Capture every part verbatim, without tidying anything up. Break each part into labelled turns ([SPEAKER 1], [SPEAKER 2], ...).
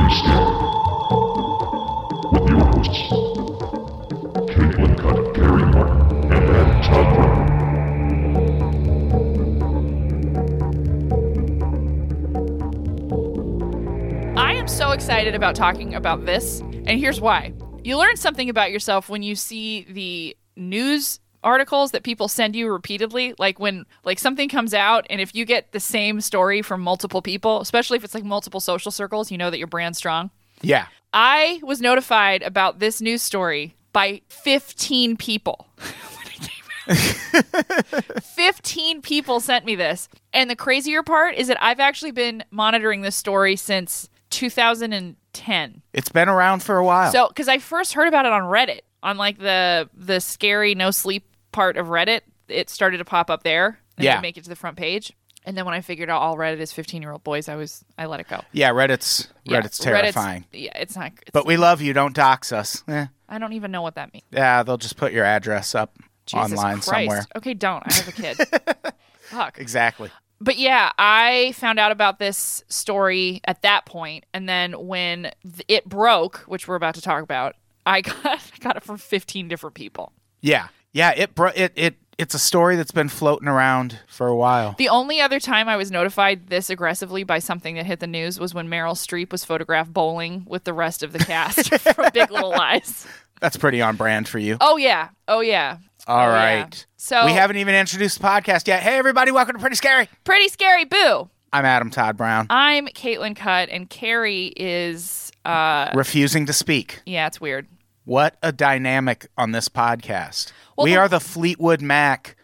[SPEAKER 1] Pretty Scary. With your hosts, Caitlin Cutt, Gary Martin, and Adam Todd Brown.
[SPEAKER 2] I am so excited about talking about this, and here's why. You learn something about yourself when you see the news articles that people send you repeatedly, like when like something comes out, and if you get the same story from multiple people, especially if it's like multiple social circles, you know that your brand's strong.
[SPEAKER 3] Yeah.
[SPEAKER 2] I was notified about this news story by fifteen people. fifteen people sent me this. And the crazier part is that I've actually been monitoring this story since two thousand ten.
[SPEAKER 3] It's been around for a while.
[SPEAKER 2] So, because I first heard about it on Reddit, on like the the scary no sleep part of Reddit. It started to pop up there and
[SPEAKER 3] Yeah.
[SPEAKER 2] then make it to the front page. And then when I figured out all Reddit is fifteen-year-old boys, I was I let it go.
[SPEAKER 3] Yeah, Reddit's
[SPEAKER 2] Yeah,
[SPEAKER 3] Reddit's terrifying.
[SPEAKER 2] Reddit's, yeah, it's not. It's,
[SPEAKER 3] But we love you. Don't dox us. Eh.
[SPEAKER 2] I don't even know what that means.
[SPEAKER 3] Yeah, they'll just put your address up
[SPEAKER 2] Jesus
[SPEAKER 3] online
[SPEAKER 2] Christ.
[SPEAKER 3] somewhere.
[SPEAKER 2] Okay, don't. I have a kid. Fuck.
[SPEAKER 3] Exactly.
[SPEAKER 2] But yeah, I found out about this story at that point, and then when th- it broke, which we're about to talk about, I got I got it from fifteen different people.
[SPEAKER 3] Yeah. Yeah, it bro- it it it's a story that's been floating around for a while.
[SPEAKER 2] The only other time I was notified this aggressively by something that hit the news was when Meryl Streep was photographed bowling with the rest of the cast from Big Little Lies.
[SPEAKER 3] That's pretty on brand for you.
[SPEAKER 2] Oh yeah, oh yeah.
[SPEAKER 3] All
[SPEAKER 2] oh,
[SPEAKER 3] right.
[SPEAKER 2] Yeah. So
[SPEAKER 3] we haven't even introduced the podcast yet. Hey, everybody, welcome to Pretty Scary.
[SPEAKER 2] Pretty Scary Boo.
[SPEAKER 3] I'm Adam Todd Brown.
[SPEAKER 2] I'm Caitlin Cutt, and Carrie is, uh,
[SPEAKER 3] refusing to speak.
[SPEAKER 2] yeah, it's weird.
[SPEAKER 3] What a dynamic on this podcast.
[SPEAKER 2] Well,
[SPEAKER 3] we
[SPEAKER 2] the-
[SPEAKER 3] are the Fleetwood Mac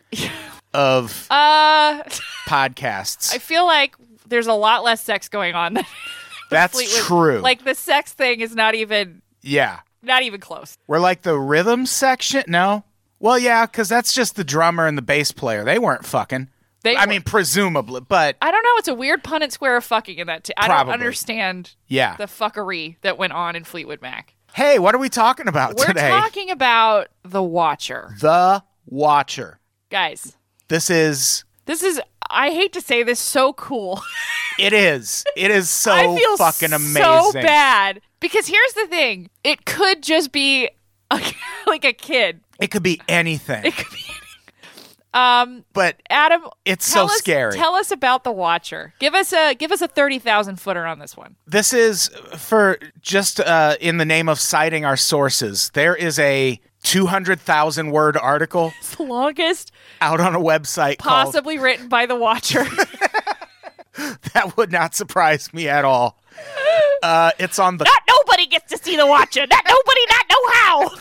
[SPEAKER 3] of
[SPEAKER 2] Uh,
[SPEAKER 3] podcasts.
[SPEAKER 2] I feel like there's a lot less sex going on than
[SPEAKER 3] That's
[SPEAKER 2] Fleetwood.
[SPEAKER 3] true.
[SPEAKER 2] Like the sex thing is not even,
[SPEAKER 3] yeah.
[SPEAKER 2] not even close.
[SPEAKER 3] We're like the rhythm section. No? Well, yeah, because that's just the drummer and the bass player. They weren't fucking.
[SPEAKER 2] They
[SPEAKER 3] I
[SPEAKER 2] were-
[SPEAKER 3] mean, presumably, but
[SPEAKER 2] I don't know. It's a weird Punnett square of fucking in that. T- I
[SPEAKER 3] Probably.
[SPEAKER 2] don't understand
[SPEAKER 3] yeah.
[SPEAKER 2] the fuckery that went on in Fleetwood Mac.
[SPEAKER 3] Hey, what are we talking about
[SPEAKER 2] We're
[SPEAKER 3] today?
[SPEAKER 2] talking about The Watcher.
[SPEAKER 3] The Watcher.
[SPEAKER 2] Guys,
[SPEAKER 3] This is.
[SPEAKER 2] this is, I hate to say this, so cool.
[SPEAKER 3] It is. It is so
[SPEAKER 2] I feel
[SPEAKER 3] fucking amazing.
[SPEAKER 2] so bad. Because here's the thing. It could just be a, like a kid.
[SPEAKER 3] It could be anything,
[SPEAKER 2] It could be Um,
[SPEAKER 3] but
[SPEAKER 2] Adam,
[SPEAKER 3] it's
[SPEAKER 2] tell
[SPEAKER 3] so
[SPEAKER 2] us,
[SPEAKER 3] scary.
[SPEAKER 2] Tell us about The Watcher. Give us a give us a thirty thousand footer on this one.
[SPEAKER 3] This is for just uh, in the name of citing our sources. There is a two hundred thousand word article
[SPEAKER 2] It's the longest
[SPEAKER 3] out on a website
[SPEAKER 2] possibly written by The Watcher.
[SPEAKER 3] called. That would not surprise me at all. Uh, it's on the.
[SPEAKER 2] Not nobody gets to see The Watcher. Not nobody not know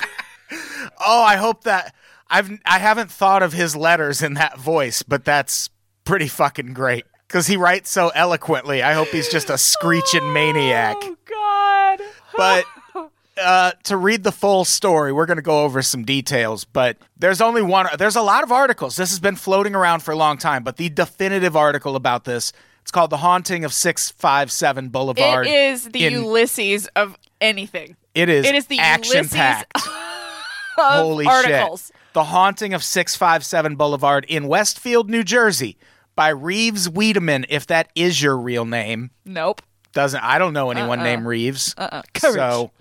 [SPEAKER 2] how.
[SPEAKER 3] Oh, I hope that I've I haven't thought of his letters in that voice, but that's pretty fucking great because he writes so eloquently. I hope he's just a screeching maniac.
[SPEAKER 2] Oh God.
[SPEAKER 3] But uh, to read the full story, we're going to go over some details. But there's only one. There's a lot of articles. This has been floating around for a long time. But the definitive article about this, it's called "The Haunting of six five seven Boulevard."
[SPEAKER 2] It is the
[SPEAKER 3] in-
[SPEAKER 2] Ulysses of anything.
[SPEAKER 3] It is.
[SPEAKER 2] It is the
[SPEAKER 3] action packed.
[SPEAKER 2] Ulysses of
[SPEAKER 3] Holy
[SPEAKER 2] articles.
[SPEAKER 3] shit. The Haunting of six five seven Boulevard in Westfield, New Jersey by Reeves Wiedemann, if that is your real name.
[SPEAKER 2] Nope.
[SPEAKER 3] Doesn't I don't know anyone
[SPEAKER 2] Uh-uh.
[SPEAKER 3] named Reeves.
[SPEAKER 2] Uh-uh. Courage.
[SPEAKER 3] So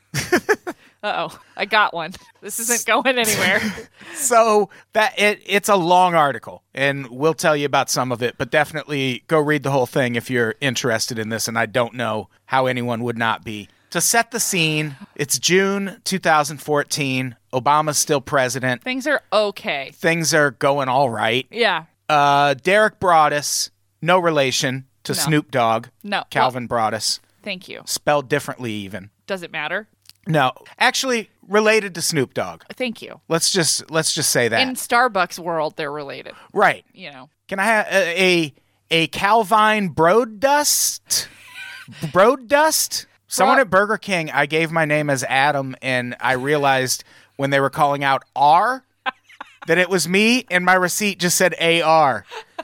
[SPEAKER 2] Uh-oh. I got one. This isn't going anywhere.
[SPEAKER 3] so that it it's a long article and we'll tell you about some of it, but definitely go read the whole thing if you're interested in this, and I don't know how anyone would not be. To set the scene, it's June two thousand fourteen. Obama's still president.
[SPEAKER 2] Things are okay.
[SPEAKER 3] Things are going all right.
[SPEAKER 2] Yeah.
[SPEAKER 3] Uh, Derek Broadus, no relation to
[SPEAKER 2] No.
[SPEAKER 3] Snoop Dogg.
[SPEAKER 2] No.
[SPEAKER 3] Calvin Broadus,
[SPEAKER 2] Thank you.
[SPEAKER 3] spelled differently even.
[SPEAKER 2] Does it matter?
[SPEAKER 3] No, actually related to Snoop Dogg.
[SPEAKER 2] Thank you.
[SPEAKER 3] Let's just let's just say that.
[SPEAKER 2] In Starbucks world, they're related.
[SPEAKER 3] Right.
[SPEAKER 2] You know.
[SPEAKER 3] Can I have a a, a Calvin Broadust? Broadust? Someone
[SPEAKER 2] Bro-
[SPEAKER 3] at Burger King, I gave my name as Adam, and I realized when they were calling out R that it was me, and my receipt just said A R.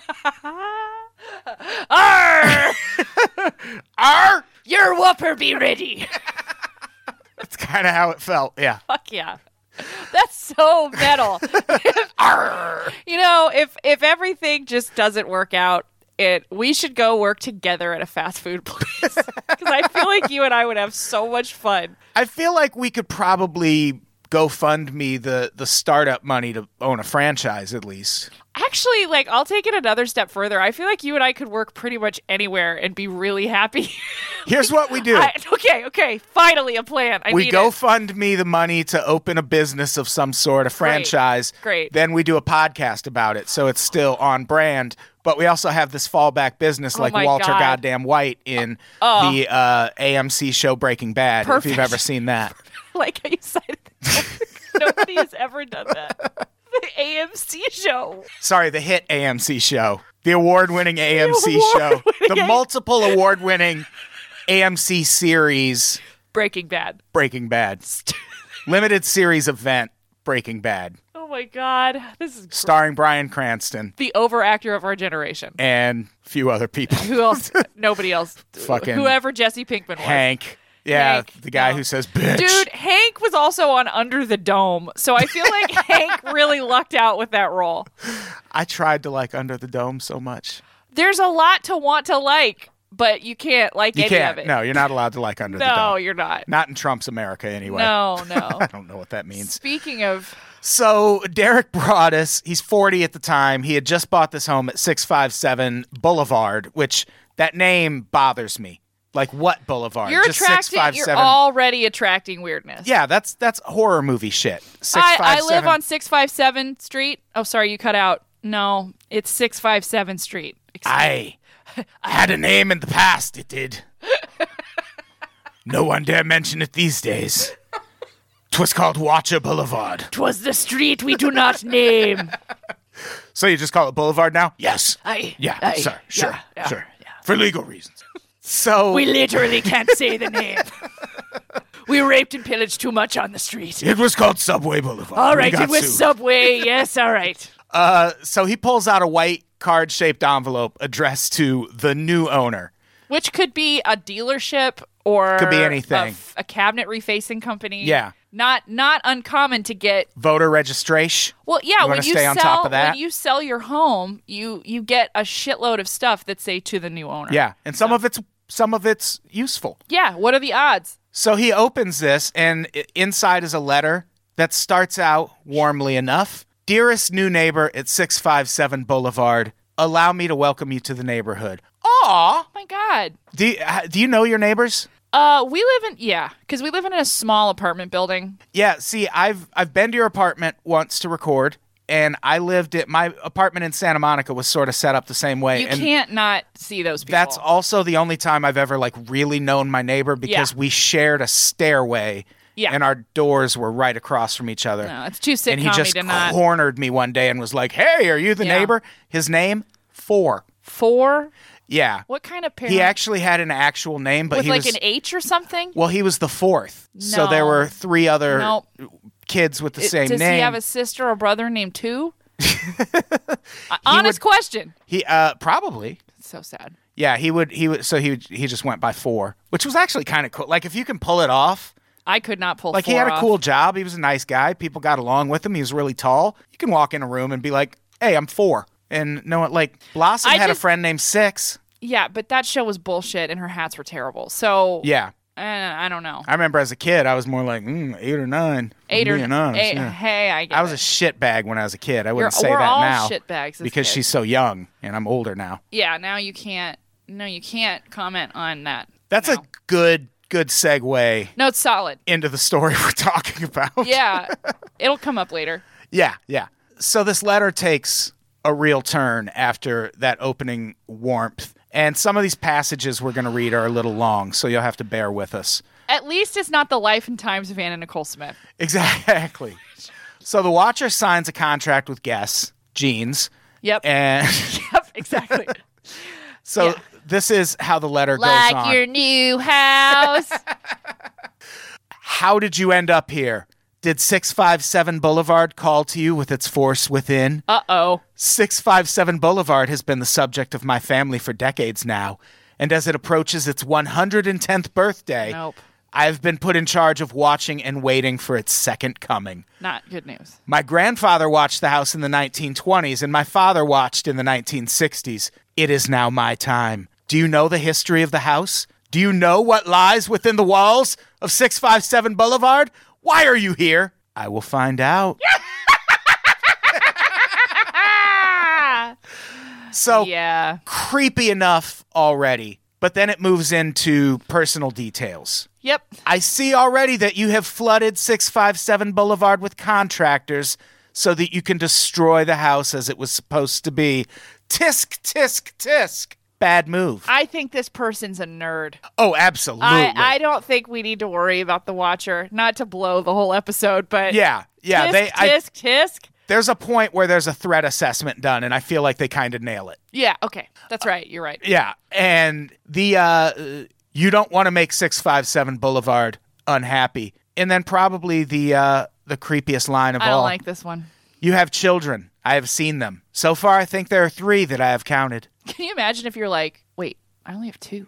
[SPEAKER 2] Arr!
[SPEAKER 3] R?
[SPEAKER 2] Your whopper be ready.
[SPEAKER 3] That's kind of how it felt, yeah.
[SPEAKER 2] Fuck yeah. That's so metal. Arr! You know, if if everything just doesn't work out and we should go work together at a fast food place because I feel like you and I would have so much fun.
[SPEAKER 3] I feel like we could probably GoFundMe the the startup money to own a franchise at least.
[SPEAKER 2] Actually, like, I'll take it another step further. I feel like you and I could work pretty much anywhere and be really happy.
[SPEAKER 3] Here's what we do.
[SPEAKER 2] I, okay, okay. Finally, a plan. I
[SPEAKER 3] we
[SPEAKER 2] need
[SPEAKER 3] go
[SPEAKER 2] it.
[SPEAKER 3] fund me the money to open a business of some sort, a franchise.
[SPEAKER 2] Great.
[SPEAKER 3] Then we do a podcast about it, so it's still on brand. But we also have this fallback business
[SPEAKER 2] Oh
[SPEAKER 3] like
[SPEAKER 2] my
[SPEAKER 3] Walter
[SPEAKER 2] God.
[SPEAKER 3] Goddamn White in
[SPEAKER 2] Oh.
[SPEAKER 3] the uh, A M C show Breaking Bad,
[SPEAKER 2] Perfect.
[SPEAKER 3] if you've ever seen that.
[SPEAKER 2] Like how you cited it. Nobody has ever done that. The A M C show.
[SPEAKER 3] Sorry, the hit A M C show. The award-winning A M C show.
[SPEAKER 2] award-winning
[SPEAKER 3] The
[SPEAKER 2] A-
[SPEAKER 3] multiple award-winning A M C series
[SPEAKER 2] Breaking Bad.
[SPEAKER 3] Breaking Bad. Limited series event Breaking Bad.
[SPEAKER 2] Oh my God. This is
[SPEAKER 3] Starring Bryan Cranston
[SPEAKER 2] the overactor of our generation.
[SPEAKER 3] and a few other people.
[SPEAKER 2] Who else? Nobody else.
[SPEAKER 3] Fucking
[SPEAKER 2] Whoever Jesse Pinkman was.
[SPEAKER 3] Hank. Yeah,
[SPEAKER 2] Hank,
[SPEAKER 3] the guy
[SPEAKER 2] no.
[SPEAKER 3] who says bitch.
[SPEAKER 2] Dude, Hank was also on Under the Dome, so I feel like Hank really lucked out with that role.
[SPEAKER 3] I tried to like Under the Dome so much.
[SPEAKER 2] There's a lot to want to like, but you can't like
[SPEAKER 3] You
[SPEAKER 2] any
[SPEAKER 3] can't.
[SPEAKER 2] of it.
[SPEAKER 3] No, you're not allowed to like Under the Dome.
[SPEAKER 2] No, you're not.
[SPEAKER 3] Not in Trump's America, anyway.
[SPEAKER 2] No, no.
[SPEAKER 3] I don't know what that means.
[SPEAKER 2] Speaking of,
[SPEAKER 3] So Derek Broadus, he's forty at the time. He had just bought this home at six five seven Boulevard, which that name bothers me. Like what Boulevard?
[SPEAKER 2] you're
[SPEAKER 3] just
[SPEAKER 2] attracting,
[SPEAKER 3] six five
[SPEAKER 2] you're
[SPEAKER 3] seven.
[SPEAKER 2] already attracting weirdness.
[SPEAKER 3] Yeah, that's that's horror movie shit. Six
[SPEAKER 2] I,
[SPEAKER 3] five
[SPEAKER 2] I live
[SPEAKER 3] seven.
[SPEAKER 2] on six five seven Street. Oh, sorry, you cut out. No, it's six five seven Street. Excuse
[SPEAKER 3] I, I had a name in the past. It did. No one dare mention it these days. 'Twas called Watcher Boulevard.
[SPEAKER 2] 'Twas the street we do not name.
[SPEAKER 3] So you just call it Boulevard now? Yes.
[SPEAKER 2] I,
[SPEAKER 3] Yeah,
[SPEAKER 2] I-
[SPEAKER 3] sir. Sure.
[SPEAKER 2] yeah, yeah,
[SPEAKER 3] sure.
[SPEAKER 2] yeah.
[SPEAKER 3] For legal reasons. So
[SPEAKER 2] We literally can't say the name. We raped and pillaged too much on the street.
[SPEAKER 3] it was called Subway Boulevard.
[SPEAKER 2] All
[SPEAKER 3] We
[SPEAKER 2] right,
[SPEAKER 3] got
[SPEAKER 2] it was
[SPEAKER 3] sued.
[SPEAKER 2] Subway. Yes, all right.
[SPEAKER 3] Uh, so he pulls out a white card-shaped envelope addressed to the new owner.
[SPEAKER 2] Which could be a dealership or
[SPEAKER 3] Could be anything.
[SPEAKER 2] A, f- a cabinet refacing company.
[SPEAKER 3] Yeah.
[SPEAKER 2] Not not uncommon to get.
[SPEAKER 3] Voter registration.
[SPEAKER 2] Well, yeah,
[SPEAKER 3] You
[SPEAKER 2] when
[SPEAKER 3] wanna
[SPEAKER 2] you
[SPEAKER 3] stay
[SPEAKER 2] sell
[SPEAKER 3] on top of that?
[SPEAKER 2] when you sell your home, you you get a shitload of stuff that say to the new owner.
[SPEAKER 3] Yeah, and some of it's some of it's useful.
[SPEAKER 2] Yeah, what are the odds?
[SPEAKER 3] So he opens this, and i- inside is a letter that starts out warmly enough. Dearest new neighbor at six five seven Boulevard, allow me to welcome you to the neighborhood. Aw!
[SPEAKER 2] Oh my god.
[SPEAKER 3] Do you, uh, do you know your neighbors?
[SPEAKER 2] Uh, we live in yeah, because we live in a small apartment building.
[SPEAKER 3] Yeah, see, I've I've been to your apartment once to record, and I lived at my apartment in Santa Monica was sort of set up the same way.
[SPEAKER 2] You
[SPEAKER 3] and
[SPEAKER 2] can't not see those people.
[SPEAKER 3] that's also the only time I've ever like really known my neighbor because
[SPEAKER 2] Yeah.
[SPEAKER 3] we shared a stairway.
[SPEAKER 2] Yeah.
[SPEAKER 3] And our doors were right across from each other.
[SPEAKER 2] No, it's too sitcom-y
[SPEAKER 3] And he just
[SPEAKER 2] to not.
[SPEAKER 3] cornered me one day and was like, "Hey, are you the
[SPEAKER 2] Yeah.
[SPEAKER 3] neighbor?" His name, Four.
[SPEAKER 2] Four.
[SPEAKER 3] Yeah.
[SPEAKER 2] What kind of parent?
[SPEAKER 3] He actually had an actual name, but
[SPEAKER 2] with
[SPEAKER 3] he
[SPEAKER 2] like
[SPEAKER 3] was
[SPEAKER 2] an H or something.
[SPEAKER 3] well, he was the fourth. So
[SPEAKER 2] No.
[SPEAKER 3] there were three other
[SPEAKER 2] Nope.
[SPEAKER 3] kids with the
[SPEAKER 2] It-
[SPEAKER 3] same
[SPEAKER 2] Does
[SPEAKER 3] name.
[SPEAKER 2] he have a sister or brother named Two? Uh, honest question.
[SPEAKER 3] He uh probably.
[SPEAKER 2] It's so sad.
[SPEAKER 3] Yeah, he would he would so he would, he just went by Four, which was actually kind of cool. Like if you can pull it off.
[SPEAKER 2] I could not pull.
[SPEAKER 3] Like he
[SPEAKER 2] four
[SPEAKER 3] had a
[SPEAKER 2] off.
[SPEAKER 3] cool job. He was a nice guy. People got along with him. He was really tall. You can walk in a room and be like, "Hey, I'm Four." And no one like Blossom
[SPEAKER 2] I
[SPEAKER 3] had
[SPEAKER 2] just-
[SPEAKER 3] a friend named Six.
[SPEAKER 2] Yeah, but that show was bullshit, and her hats were terrible. So
[SPEAKER 3] Yeah.
[SPEAKER 2] uh, I don't know.
[SPEAKER 3] I remember as a kid, I was more like mm, eight or nine.
[SPEAKER 2] Eight or
[SPEAKER 3] being honest,
[SPEAKER 2] eight,
[SPEAKER 3] yeah.
[SPEAKER 2] Hey, I get
[SPEAKER 3] I was
[SPEAKER 2] it.
[SPEAKER 3] a shitbag when I was a kid. I wouldn't
[SPEAKER 2] You're-
[SPEAKER 3] say
[SPEAKER 2] we're
[SPEAKER 3] that
[SPEAKER 2] all
[SPEAKER 3] now
[SPEAKER 2] shitbags as
[SPEAKER 3] because
[SPEAKER 2] kids.
[SPEAKER 3] she's so young and I'm older now.
[SPEAKER 2] Yeah, now you can't. No, you can't comment on that.
[SPEAKER 3] That's
[SPEAKER 2] now.
[SPEAKER 3] a good good segue
[SPEAKER 2] No, it's solid.
[SPEAKER 3] into the story we're talking about.
[SPEAKER 2] Yeah, it'll come up later.
[SPEAKER 3] Yeah, yeah. So this letter takes a real turn after that opening warmth. And some of these passages we're going to read are a little long, so you'll have to bear with us.
[SPEAKER 2] At least it's not the life and times of Anna Nicole Smith.
[SPEAKER 3] Exactly. So the Watcher signs a contract with Guess, Jeans,
[SPEAKER 2] Yep.
[SPEAKER 3] and
[SPEAKER 2] Yep. Exactly.
[SPEAKER 3] so
[SPEAKER 2] Yeah.
[SPEAKER 3] this is how the letter goes
[SPEAKER 2] like
[SPEAKER 3] on.
[SPEAKER 2] your new house.
[SPEAKER 3] How did you end up here? Did six five seven Boulevard call to you with its force within?
[SPEAKER 2] Uh oh.
[SPEAKER 3] six five seven Boulevard has been the subject of my family for decades now, and as it approaches its one hundred tenth birthday,
[SPEAKER 2] Nope.
[SPEAKER 3] I have been put in charge of watching and waiting for its second coming.
[SPEAKER 2] Not good news.
[SPEAKER 3] My grandfather watched the house in the nineteen twenties, and my father watched in the nineteen sixties. It is now my time. Do you know the history of the house? Do you know what lies within the walls of six five seven Boulevard? Why are you here? I will find out. So
[SPEAKER 2] Yeah.
[SPEAKER 3] creepy enough already, but then it moves into personal details.
[SPEAKER 2] Yep.
[SPEAKER 3] I see already that you have flooded six five seven Boulevard with contractors so that you can destroy the house as it was supposed to be. Tisk, tisk, tisk. Bad move.
[SPEAKER 2] I think this person's a nerd.
[SPEAKER 3] Oh, absolutely.
[SPEAKER 2] I, I don't think we need to worry about the Watcher. Not to blow the whole episode, but
[SPEAKER 3] yeah, yeah.
[SPEAKER 2] tisk,
[SPEAKER 3] they, I,
[SPEAKER 2] tisk, tisk.
[SPEAKER 3] There's a point where there's a threat assessment done, and I feel like they kind of nail it.
[SPEAKER 2] Yeah, okay. That's right. You're right.
[SPEAKER 3] Yeah, and the uh, you don't want to make six five seven Boulevard unhappy. And then probably the uh, the creepiest line of
[SPEAKER 2] I
[SPEAKER 3] all.
[SPEAKER 2] don't like this one.
[SPEAKER 3] You have children. I have seen them. So far, I think there are three that I have counted.
[SPEAKER 2] Can you imagine if you're like, wait, I only have two?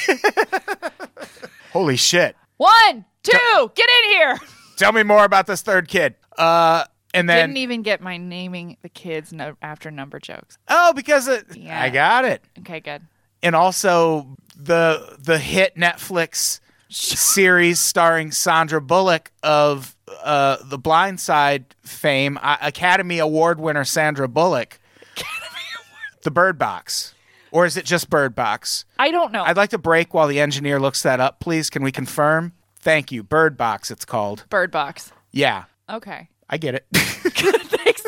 [SPEAKER 3] Holy shit.
[SPEAKER 2] One, two, get in here.
[SPEAKER 3] Tell me more about this third kid. Uh, and then
[SPEAKER 2] Didn't even get my naming the kids no, after number jokes.
[SPEAKER 3] oh, because it,
[SPEAKER 2] Yeah.
[SPEAKER 3] I got it.
[SPEAKER 2] Okay, good.
[SPEAKER 3] And also the the hit Netflix series starring Sandra Bullock of uh, the Blind Side fame, uh, Academy Award winner Sandra Bullock. Academy Award. The Bird Box. Or is it just Bird Box?
[SPEAKER 2] I don't know.
[SPEAKER 3] I'd like to break while the engineer looks that up, please. Can we confirm? Thank you. Bird Box, it's called.
[SPEAKER 2] Bird Box.
[SPEAKER 3] Yeah,
[SPEAKER 2] Okay.
[SPEAKER 3] I get it.
[SPEAKER 2] Thanks.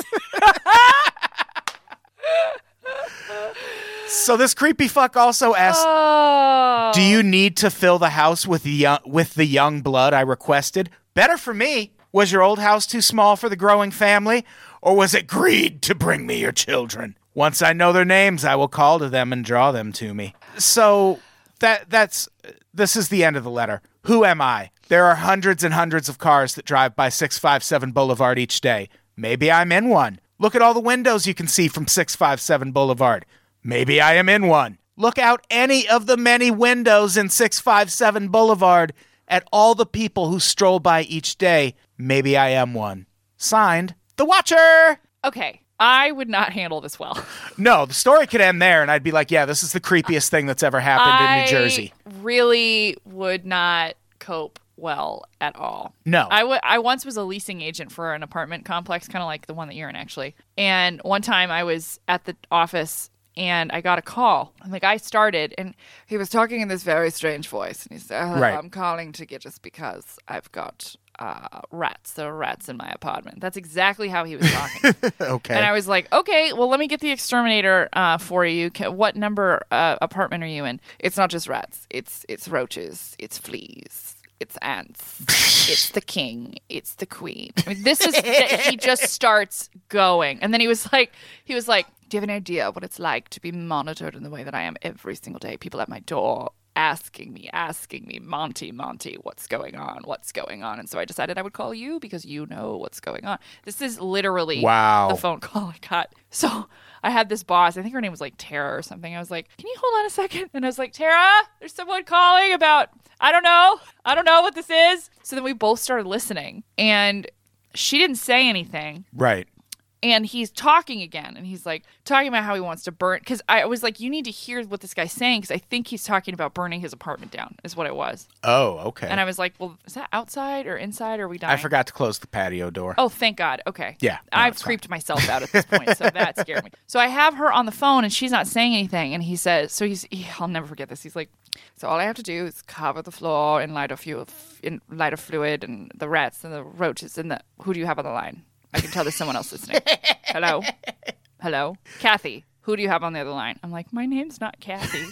[SPEAKER 3] So this creepy fuck also asked,
[SPEAKER 2] Oh.
[SPEAKER 3] do you need to fill the house with the young, with the young blood I requested? Better for me. Was your old house too small for the growing family? Or was it greed to bring me your children? Once I know their names, I will call to them and draw them to me. So that that's this is the end of the letter. Who am I? There are hundreds and hundreds of cars that drive by six five seven Boulevard each day. Maybe I'm in one. Look at all the windows you can see from six five seven Boulevard. Maybe I am in one. Look out any of the many windows in six five seven Boulevard at all the people who stroll by each day. Maybe I am one. Signed, The Watcher.
[SPEAKER 2] Okay. I would not handle this well.
[SPEAKER 3] No, the story could end there, and I'd be like, yeah, this is the creepiest thing that's ever happened in New Jersey.
[SPEAKER 2] I really would not cope well at all.
[SPEAKER 3] No.
[SPEAKER 2] I, w- I once was a leasing agent for an apartment complex, kind of like the one that you're in, actually. And one time I was at the office and I got a call. And the guy started, and he was talking in this very strange voice. And he said, oh,
[SPEAKER 3] Right.
[SPEAKER 2] I'm calling to get just because I've got uh, rats. There are rats in my apartment. That's exactly how he was talking.
[SPEAKER 3] Okay.
[SPEAKER 2] And I was like, okay, well, let me get the exterminator uh, for you. Ca- What number uh, apartment are you in? It's not just rats. It's it's roaches. It's fleas. It's ants. It's the king. It's the queen. I mean, this is he just starts going, and then he was like, he was like, do you have an idea what it's like to be monitored in the way that I am every single day? People at my door asking me, asking me, Monty, Monty, what's going on? What's going on? And so I decided I would call you because you know what's going on. This is literally
[SPEAKER 3] Wow.
[SPEAKER 2] the phone call I got. So I had this boss, I think her name was like Tara or something. I was like, can you hold on a second? And I was like, Tara, there's someone calling about, I don't know. I don't know what this is. So then we both started listening and she didn't say anything.
[SPEAKER 3] Right.
[SPEAKER 2] And he's talking again, and he's like talking about how he wants to burn. Because I was like, you need to hear what this guy's saying, because I think he's talking about burning his apartment down, is what it was.
[SPEAKER 3] Oh, okay.
[SPEAKER 2] And I was like, well, is that outside or inside? Or are we dying?
[SPEAKER 3] I forgot to close the patio door.
[SPEAKER 2] Oh, thank God. Okay.
[SPEAKER 3] Yeah, no,
[SPEAKER 2] I've
[SPEAKER 3] it's
[SPEAKER 2] creeped myself out at this point, so that scared me. So I have her on the phone, and she's not saying anything. And he says, so he's, he, I'll never forget this. He's like, so all I have to do is cover the floor in lighter fuel, in lighter fluid, and the rats and the roaches and the. Who do you have on the line? I can tell there's someone else listening. Hello? Hello? Kathy, who do you have on the other line? I'm like, my name's not Kathy.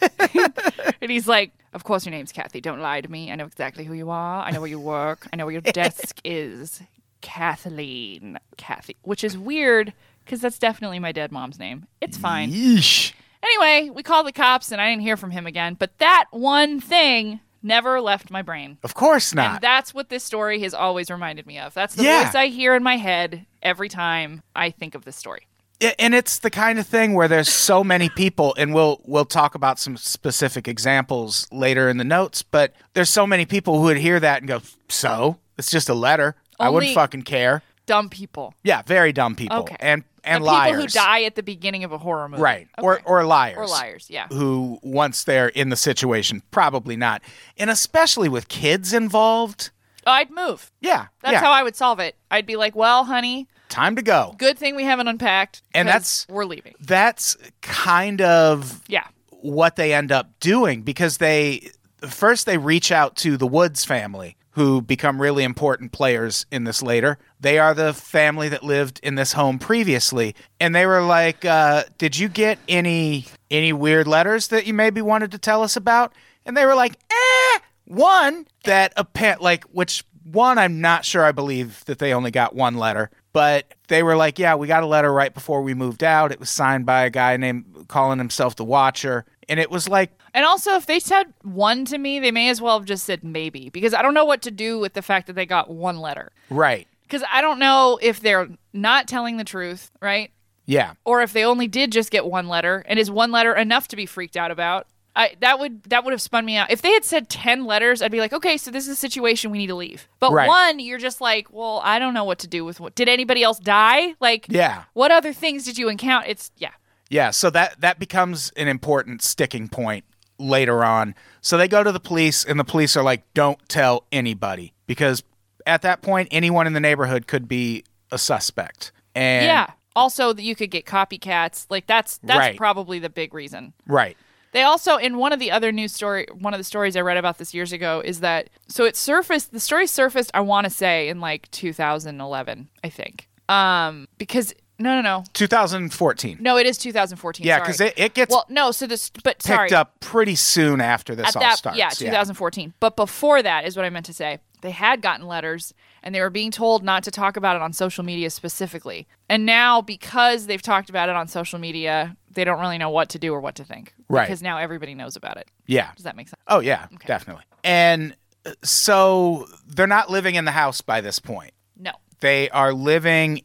[SPEAKER 2] And he's like, of course your name's Kathy. Don't lie to me. I know exactly who you are. I know where you work. I know where your desk is. Kathleen. Kathy. Which is weird, because that's definitely my dead mom's name. It's fine.
[SPEAKER 3] Yeesh.
[SPEAKER 2] Anyway, we called the cops, and I didn't hear from him again. But that one thing never left my brain.
[SPEAKER 3] Of course not.
[SPEAKER 2] And that's what this story has always reminded me of. That's the
[SPEAKER 3] Yeah.
[SPEAKER 2] voice I hear in my head every time I think of this story.
[SPEAKER 3] I- and it's the kind of thing where there's so many people, and we'll we'll talk about some specific examples later in the notes, but there's so many people who would hear that and go, so? It's just a letter. I
[SPEAKER 2] Only-
[SPEAKER 3] wouldn't fucking care.
[SPEAKER 2] Dumb people.
[SPEAKER 3] Yeah, very dumb people.
[SPEAKER 2] Okay.
[SPEAKER 3] And and
[SPEAKER 2] the
[SPEAKER 3] liars.
[SPEAKER 2] people who die at the beginning of a horror movie.
[SPEAKER 3] Right.
[SPEAKER 2] Okay.
[SPEAKER 3] Or or liars.
[SPEAKER 2] Or liars, yeah.
[SPEAKER 3] Who, once they're in the situation, probably not. And especially with kids involved.
[SPEAKER 2] Oh, I'd move.
[SPEAKER 3] Yeah.
[SPEAKER 2] That's
[SPEAKER 3] yeah.
[SPEAKER 2] how I would solve it. I'd be like, well, honey,
[SPEAKER 3] Time to go.
[SPEAKER 2] good thing we haven't unpacked.
[SPEAKER 3] And
[SPEAKER 2] 'cause
[SPEAKER 3] that's-
[SPEAKER 2] we're leaving.
[SPEAKER 3] That's kind of
[SPEAKER 2] Yeah.
[SPEAKER 3] what they end up doing, because they first they reach out to the Woods family, who become really important players in this later. They are the family that lived in this home previously, and they were like, uh, did you get any any weird letters that you maybe wanted to tell us about? And they were like, eh, one that appa- like which one I'm not sure I believe that they only got one letter, but they were like, yeah, we got a letter right before we moved out. It was signed by a guy named calling himself the Watcher, and it was like,
[SPEAKER 2] And also, if they said one to me, they may as well have just said maybe, because I don't know what to do with the fact that they got one letter.
[SPEAKER 3] right,
[SPEAKER 2] Because I don't know if they're not telling the truth, right?
[SPEAKER 3] yeah.
[SPEAKER 2] Or if they only did just get one letter, and is one letter enough to be freaked out about? I that would that would have spun me out. If they had said ten letters, I'd be like, okay, so this is a situation we need to leave. But
[SPEAKER 3] Right.
[SPEAKER 2] one, you're just like, well, I don't know what to do with what. Did anybody else die? Like,
[SPEAKER 3] Yeah.
[SPEAKER 2] what other things did you encounter? It's yeah.
[SPEAKER 3] Yeah, so that that becomes an important sticking point later on. So they go to the police, and the police are like, don't tell anybody, because at that point, anyone in the neighborhood could be a suspect. And
[SPEAKER 2] Yeah. Also, that you could get copycats. Like that's that's
[SPEAKER 3] Right.
[SPEAKER 2] probably the big reason.
[SPEAKER 3] Right.
[SPEAKER 2] They also, in one of the other news story, one of the stories I read about this years ago is that, so it surfaced, the story surfaced, I want to say, in like two thousand eleven, I think. Um, because, no, no, no.
[SPEAKER 3] two thousand fourteen.
[SPEAKER 2] No, it is two thousand fourteen.
[SPEAKER 3] Yeah,
[SPEAKER 2] sorry.
[SPEAKER 3] because it, it gets
[SPEAKER 2] Well, no, so this, but
[SPEAKER 3] picked
[SPEAKER 2] sorry.
[SPEAKER 3] up pretty soon after this
[SPEAKER 2] At
[SPEAKER 3] all
[SPEAKER 2] that,
[SPEAKER 3] starts.
[SPEAKER 2] yeah, two thousand fourteen. But before that is what I meant to say. They had gotten letters, and they were being told not to talk about it on social media specifically. And now, because they've talked about it on social media, they don't really know what to do or what to think.
[SPEAKER 3] Right.
[SPEAKER 2] Because now everybody knows about it.
[SPEAKER 3] Yeah.
[SPEAKER 2] Does that make sense?
[SPEAKER 3] Oh, yeah, definitely. And uh, so they're not living in the house by this point.
[SPEAKER 2] No.
[SPEAKER 3] They are living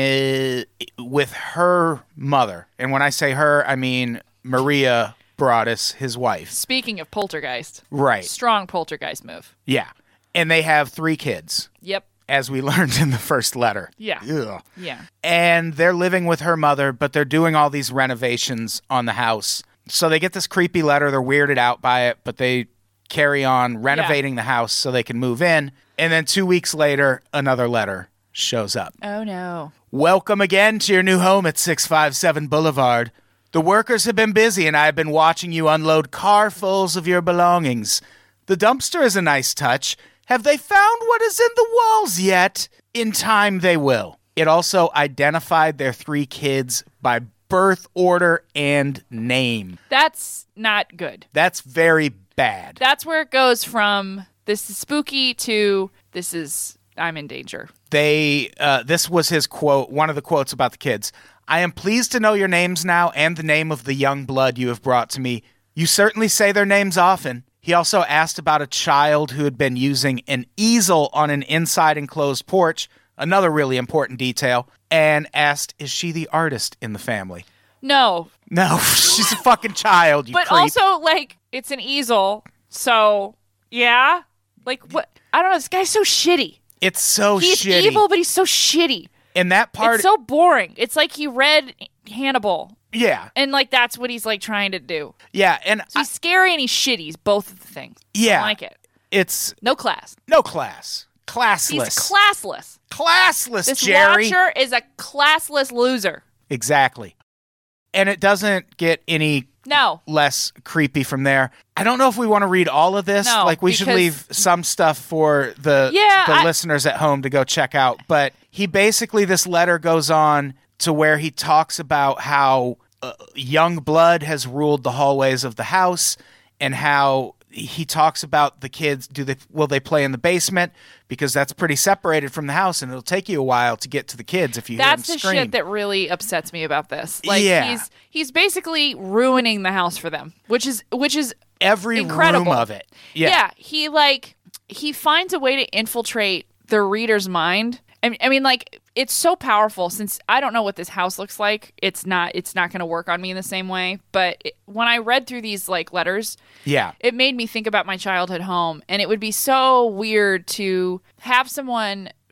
[SPEAKER 3] in with her mother. And when I say her, I mean Maria Broaddus, his wife.
[SPEAKER 2] Speaking of poltergeist.
[SPEAKER 3] Right.
[SPEAKER 2] Strong poltergeist move.
[SPEAKER 3] Yeah. And they have three kids,
[SPEAKER 2] Yep.
[SPEAKER 3] as we learned in the first letter.
[SPEAKER 2] Yeah.
[SPEAKER 3] Ugh.
[SPEAKER 2] Yeah.
[SPEAKER 3] And they're living with her mother, but they're doing all these renovations on the house. So they get this creepy letter. They're weirded out by it, but they carry on renovating the house so they can move in. And then two weeks later, another letter shows up.
[SPEAKER 2] Oh, no.
[SPEAKER 3] Welcome again to your new home at six five seven Boulevard. The workers have been busy, and I have been watching you unload carfuls of your belongings. The dumpster is a nice touch. Have they found what is in the walls yet? In time they will. It also identified their three kids by birth order and name.
[SPEAKER 2] That's not good.
[SPEAKER 3] That's very bad.
[SPEAKER 2] That's where it goes from this is spooky to this is I'm in danger.
[SPEAKER 3] They, uh, this was his quote, one of the quotes about the kids. I am pleased to know your names now and the name of the young blood you have brought to me. You certainly say their names often. He also asked about a child who had been using an easel on an inside enclosed porch, another really important detail, and asked, is she the artist in the family?
[SPEAKER 2] No.
[SPEAKER 3] No, she's a fucking child, you
[SPEAKER 2] But
[SPEAKER 3] creep.
[SPEAKER 2] also, like, it's an easel. So, yeah. Like, what? I don't know. This guy's so shitty.
[SPEAKER 3] It's so
[SPEAKER 2] He's
[SPEAKER 3] shitty.
[SPEAKER 2] evil, but he's so shitty.
[SPEAKER 3] And that part,
[SPEAKER 2] It's so boring. It's like he read Hannibal.
[SPEAKER 3] yeah,
[SPEAKER 2] And, like, that's what he's, like, trying to do.
[SPEAKER 3] yeah, and
[SPEAKER 2] So he's scary and he's shitty. He's both of the things.
[SPEAKER 3] Yeah.
[SPEAKER 2] I don't like it.
[SPEAKER 3] it's
[SPEAKER 2] No class.
[SPEAKER 3] no class. Classless.
[SPEAKER 2] He's classless.
[SPEAKER 3] Classless,
[SPEAKER 2] This
[SPEAKER 3] Jerry.
[SPEAKER 2] watcher is a classless loser.
[SPEAKER 3] Exactly. And it doesn't get any
[SPEAKER 2] No.
[SPEAKER 3] less creepy from there. I don't know if we want to read all of this.
[SPEAKER 2] No,
[SPEAKER 3] like we should
[SPEAKER 2] because-
[SPEAKER 3] leave some stuff for the
[SPEAKER 2] Yeah,
[SPEAKER 3] the
[SPEAKER 2] I-
[SPEAKER 3] listeners at home to go check out. But he basically, this letter goes on to where he talks about how uh, young blood has ruled the hallways of the house, and how he talks about the kids. Do they will they play in the basement, because that's pretty separated from the house, and it'll take you a while to get to the kids if you
[SPEAKER 2] That's
[SPEAKER 3] hear
[SPEAKER 2] the
[SPEAKER 3] them scream.
[SPEAKER 2] shit that really upsets me about this. Like
[SPEAKER 3] Yeah.
[SPEAKER 2] he's he's basically ruining the house for them, which is which is
[SPEAKER 3] Every
[SPEAKER 2] incredible.
[SPEAKER 3] room of it. Yeah.
[SPEAKER 2] yeah. He like he finds a way to infiltrate the reader's mind. I, I mean, like it's so powerful. Since I don't know what this house looks like, it's not it's not going to work on me in the same way. But it, when I read through these like letters,
[SPEAKER 3] Yeah.
[SPEAKER 2] it made me think about my childhood home, and it would be so weird to have someone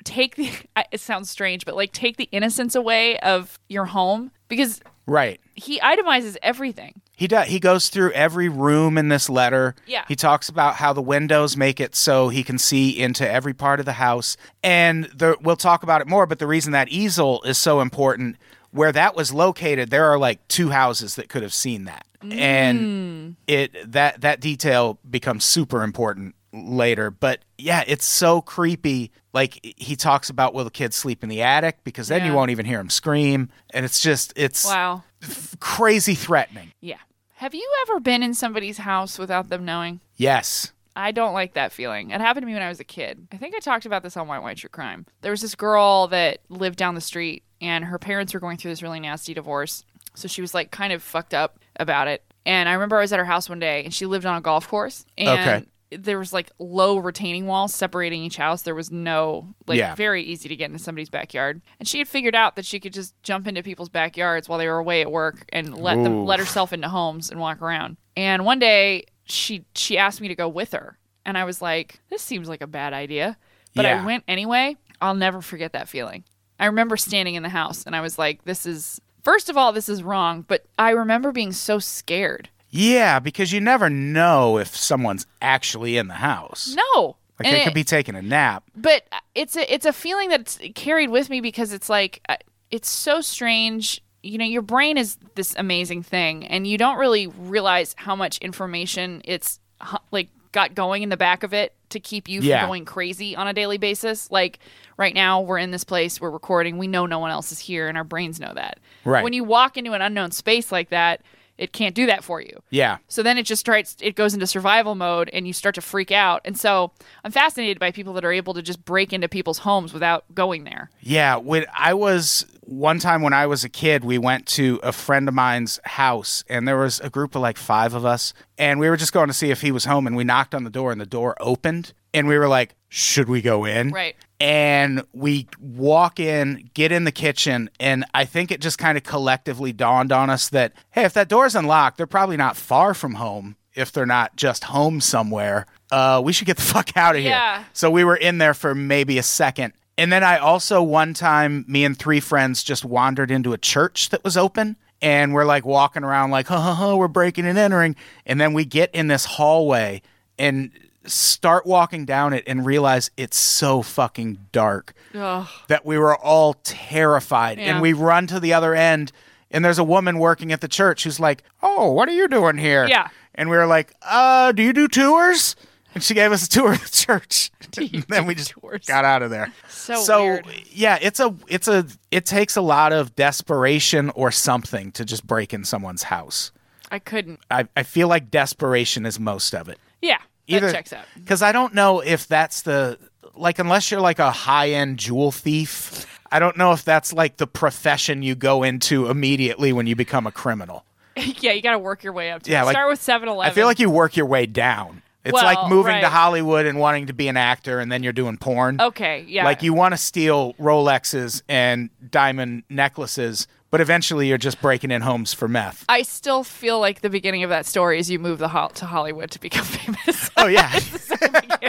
[SPEAKER 2] take the, it sounds strange, but like take the innocence away of your home because
[SPEAKER 3] Right.
[SPEAKER 2] he itemizes everything.
[SPEAKER 3] He does. He goes through every room in this letter.
[SPEAKER 2] Yeah.
[SPEAKER 3] He talks about how the windows make it so he can see into every part of the house. And the, we'll talk about it more, but the reason that easel is so important, where that was located, there are like two houses that could have seen that.
[SPEAKER 2] Mm.
[SPEAKER 3] And it that that detail becomes super important later. But yeah, it's so creepy. Like he talks about, will the kids sleep in the attic? Because then
[SPEAKER 2] Yeah.
[SPEAKER 3] you won't even hear them scream. And it's just, it's
[SPEAKER 2] Wow.
[SPEAKER 3] f- crazy threatening.
[SPEAKER 2] Yeah. Have you ever been in somebody's house without them knowing?
[SPEAKER 3] Yes.
[SPEAKER 2] I don't like that feeling. It happened to me when I was a kid. I think I talked about this on White White True Crime. There was this girl that lived down the street, and her parents were going through this really nasty divorce. So she was like kind of fucked up about it. And I remember I was at her house one day, and she lived on a golf course. And
[SPEAKER 3] Okay.
[SPEAKER 2] there was like low retaining walls separating each house. There was no, like,
[SPEAKER 3] Yeah.
[SPEAKER 2] very easy to get into somebody's backyard. And she had figured out that she could just jump into people's backyards while they were away at work and let them
[SPEAKER 3] Ooh.
[SPEAKER 2] let herself into homes and walk around. And one day she she asked me to go with her. And I was like, this seems like a bad idea. But
[SPEAKER 3] Yeah.
[SPEAKER 2] I went anyway. I'll never forget that feeling. I remember standing in the house and I was like, this is, first of all, this is wrong. But I remember being so scared.
[SPEAKER 3] Yeah, because you never know if someone's actually in the house.
[SPEAKER 2] No.
[SPEAKER 3] Like
[SPEAKER 2] And
[SPEAKER 3] they
[SPEAKER 2] it-
[SPEAKER 3] could be taking a nap.
[SPEAKER 2] But it's a it's a feeling that's carried with me because it's like uh, it's so strange. You know, your brain is this amazing thing, and you don't really realize how much information it's hu- like got going in the back of it to keep you
[SPEAKER 3] Yeah.
[SPEAKER 2] from going crazy on a daily basis. Like right now, we're in this place, we're recording, we know no one else is here, and our brains know that.
[SPEAKER 3] Right.
[SPEAKER 2] When you walk into an unknown space like that, it can't do that for you.
[SPEAKER 3] Yeah.
[SPEAKER 2] So then it just starts, it goes into survival mode and you start to freak out. And so I'm fascinated by people that are able to just break into people's homes without going there.
[SPEAKER 3] Yeah. When I was, one time when I was a kid, we went to a friend of mine's house and there was a group of like five of us and we were just going to see if he was home and we knocked on the door and the door opened and we were like, should we go in?
[SPEAKER 2] Right.
[SPEAKER 3] And we walk in, get in the kitchen, and I think it just kind of collectively dawned on us that, hey, if that door's unlocked, they're probably not far from home if they're not just home somewhere. Uh, we should get the fuck out of
[SPEAKER 2] Yeah.
[SPEAKER 3] here. So we were in there for maybe a second. And then I also, one time, me and three friends just wandered into a church that was open. And we're like walking around like, ha ha ha, we're breaking and entering. And then we get in this hallway and start walking down it and realize it's so fucking dark
[SPEAKER 2] Ugh.
[SPEAKER 3] that we were all terrified.
[SPEAKER 2] Yeah.
[SPEAKER 3] And we run to the other end and there's a woman working at the church who's like, oh, what are you doing here?
[SPEAKER 2] Yeah.
[SPEAKER 3] And we were like, uh, do you do tours? And she gave us a tour of the church. And then we just
[SPEAKER 2] tours?
[SPEAKER 3] got out of there.
[SPEAKER 2] So weird.
[SPEAKER 3] yeah, it's a it's a it takes a lot of desperation or something to just break in someone's house.
[SPEAKER 2] I couldn't.
[SPEAKER 3] I, I feel like desperation is most of it.
[SPEAKER 2] Yeah.
[SPEAKER 3] Either,
[SPEAKER 2] that checks out.
[SPEAKER 3] Because I don't know if that's the, like, unless you're like a high-end jewel thief, I don't know if that's like the profession you go into immediately when you become a criminal.
[SPEAKER 2] Yeah, you got to work your way up to
[SPEAKER 3] Yeah,
[SPEAKER 2] it.
[SPEAKER 3] like-
[SPEAKER 2] Start with seven eleven.
[SPEAKER 3] I feel like you work your way down. It's
[SPEAKER 2] Well,
[SPEAKER 3] like moving to
[SPEAKER 2] right.
[SPEAKER 3] Hollywood and wanting to be an actor and then you're doing porn.
[SPEAKER 2] Okay, yeah.
[SPEAKER 3] Like you want to steal Rolexes and diamond necklaces, but eventually you're just breaking in homes for meth.
[SPEAKER 2] I still feel like the beginning of that story is you move the ho- to Hollywood to become famous.
[SPEAKER 3] Oh, yeah.
[SPEAKER 2] It's the same beginning.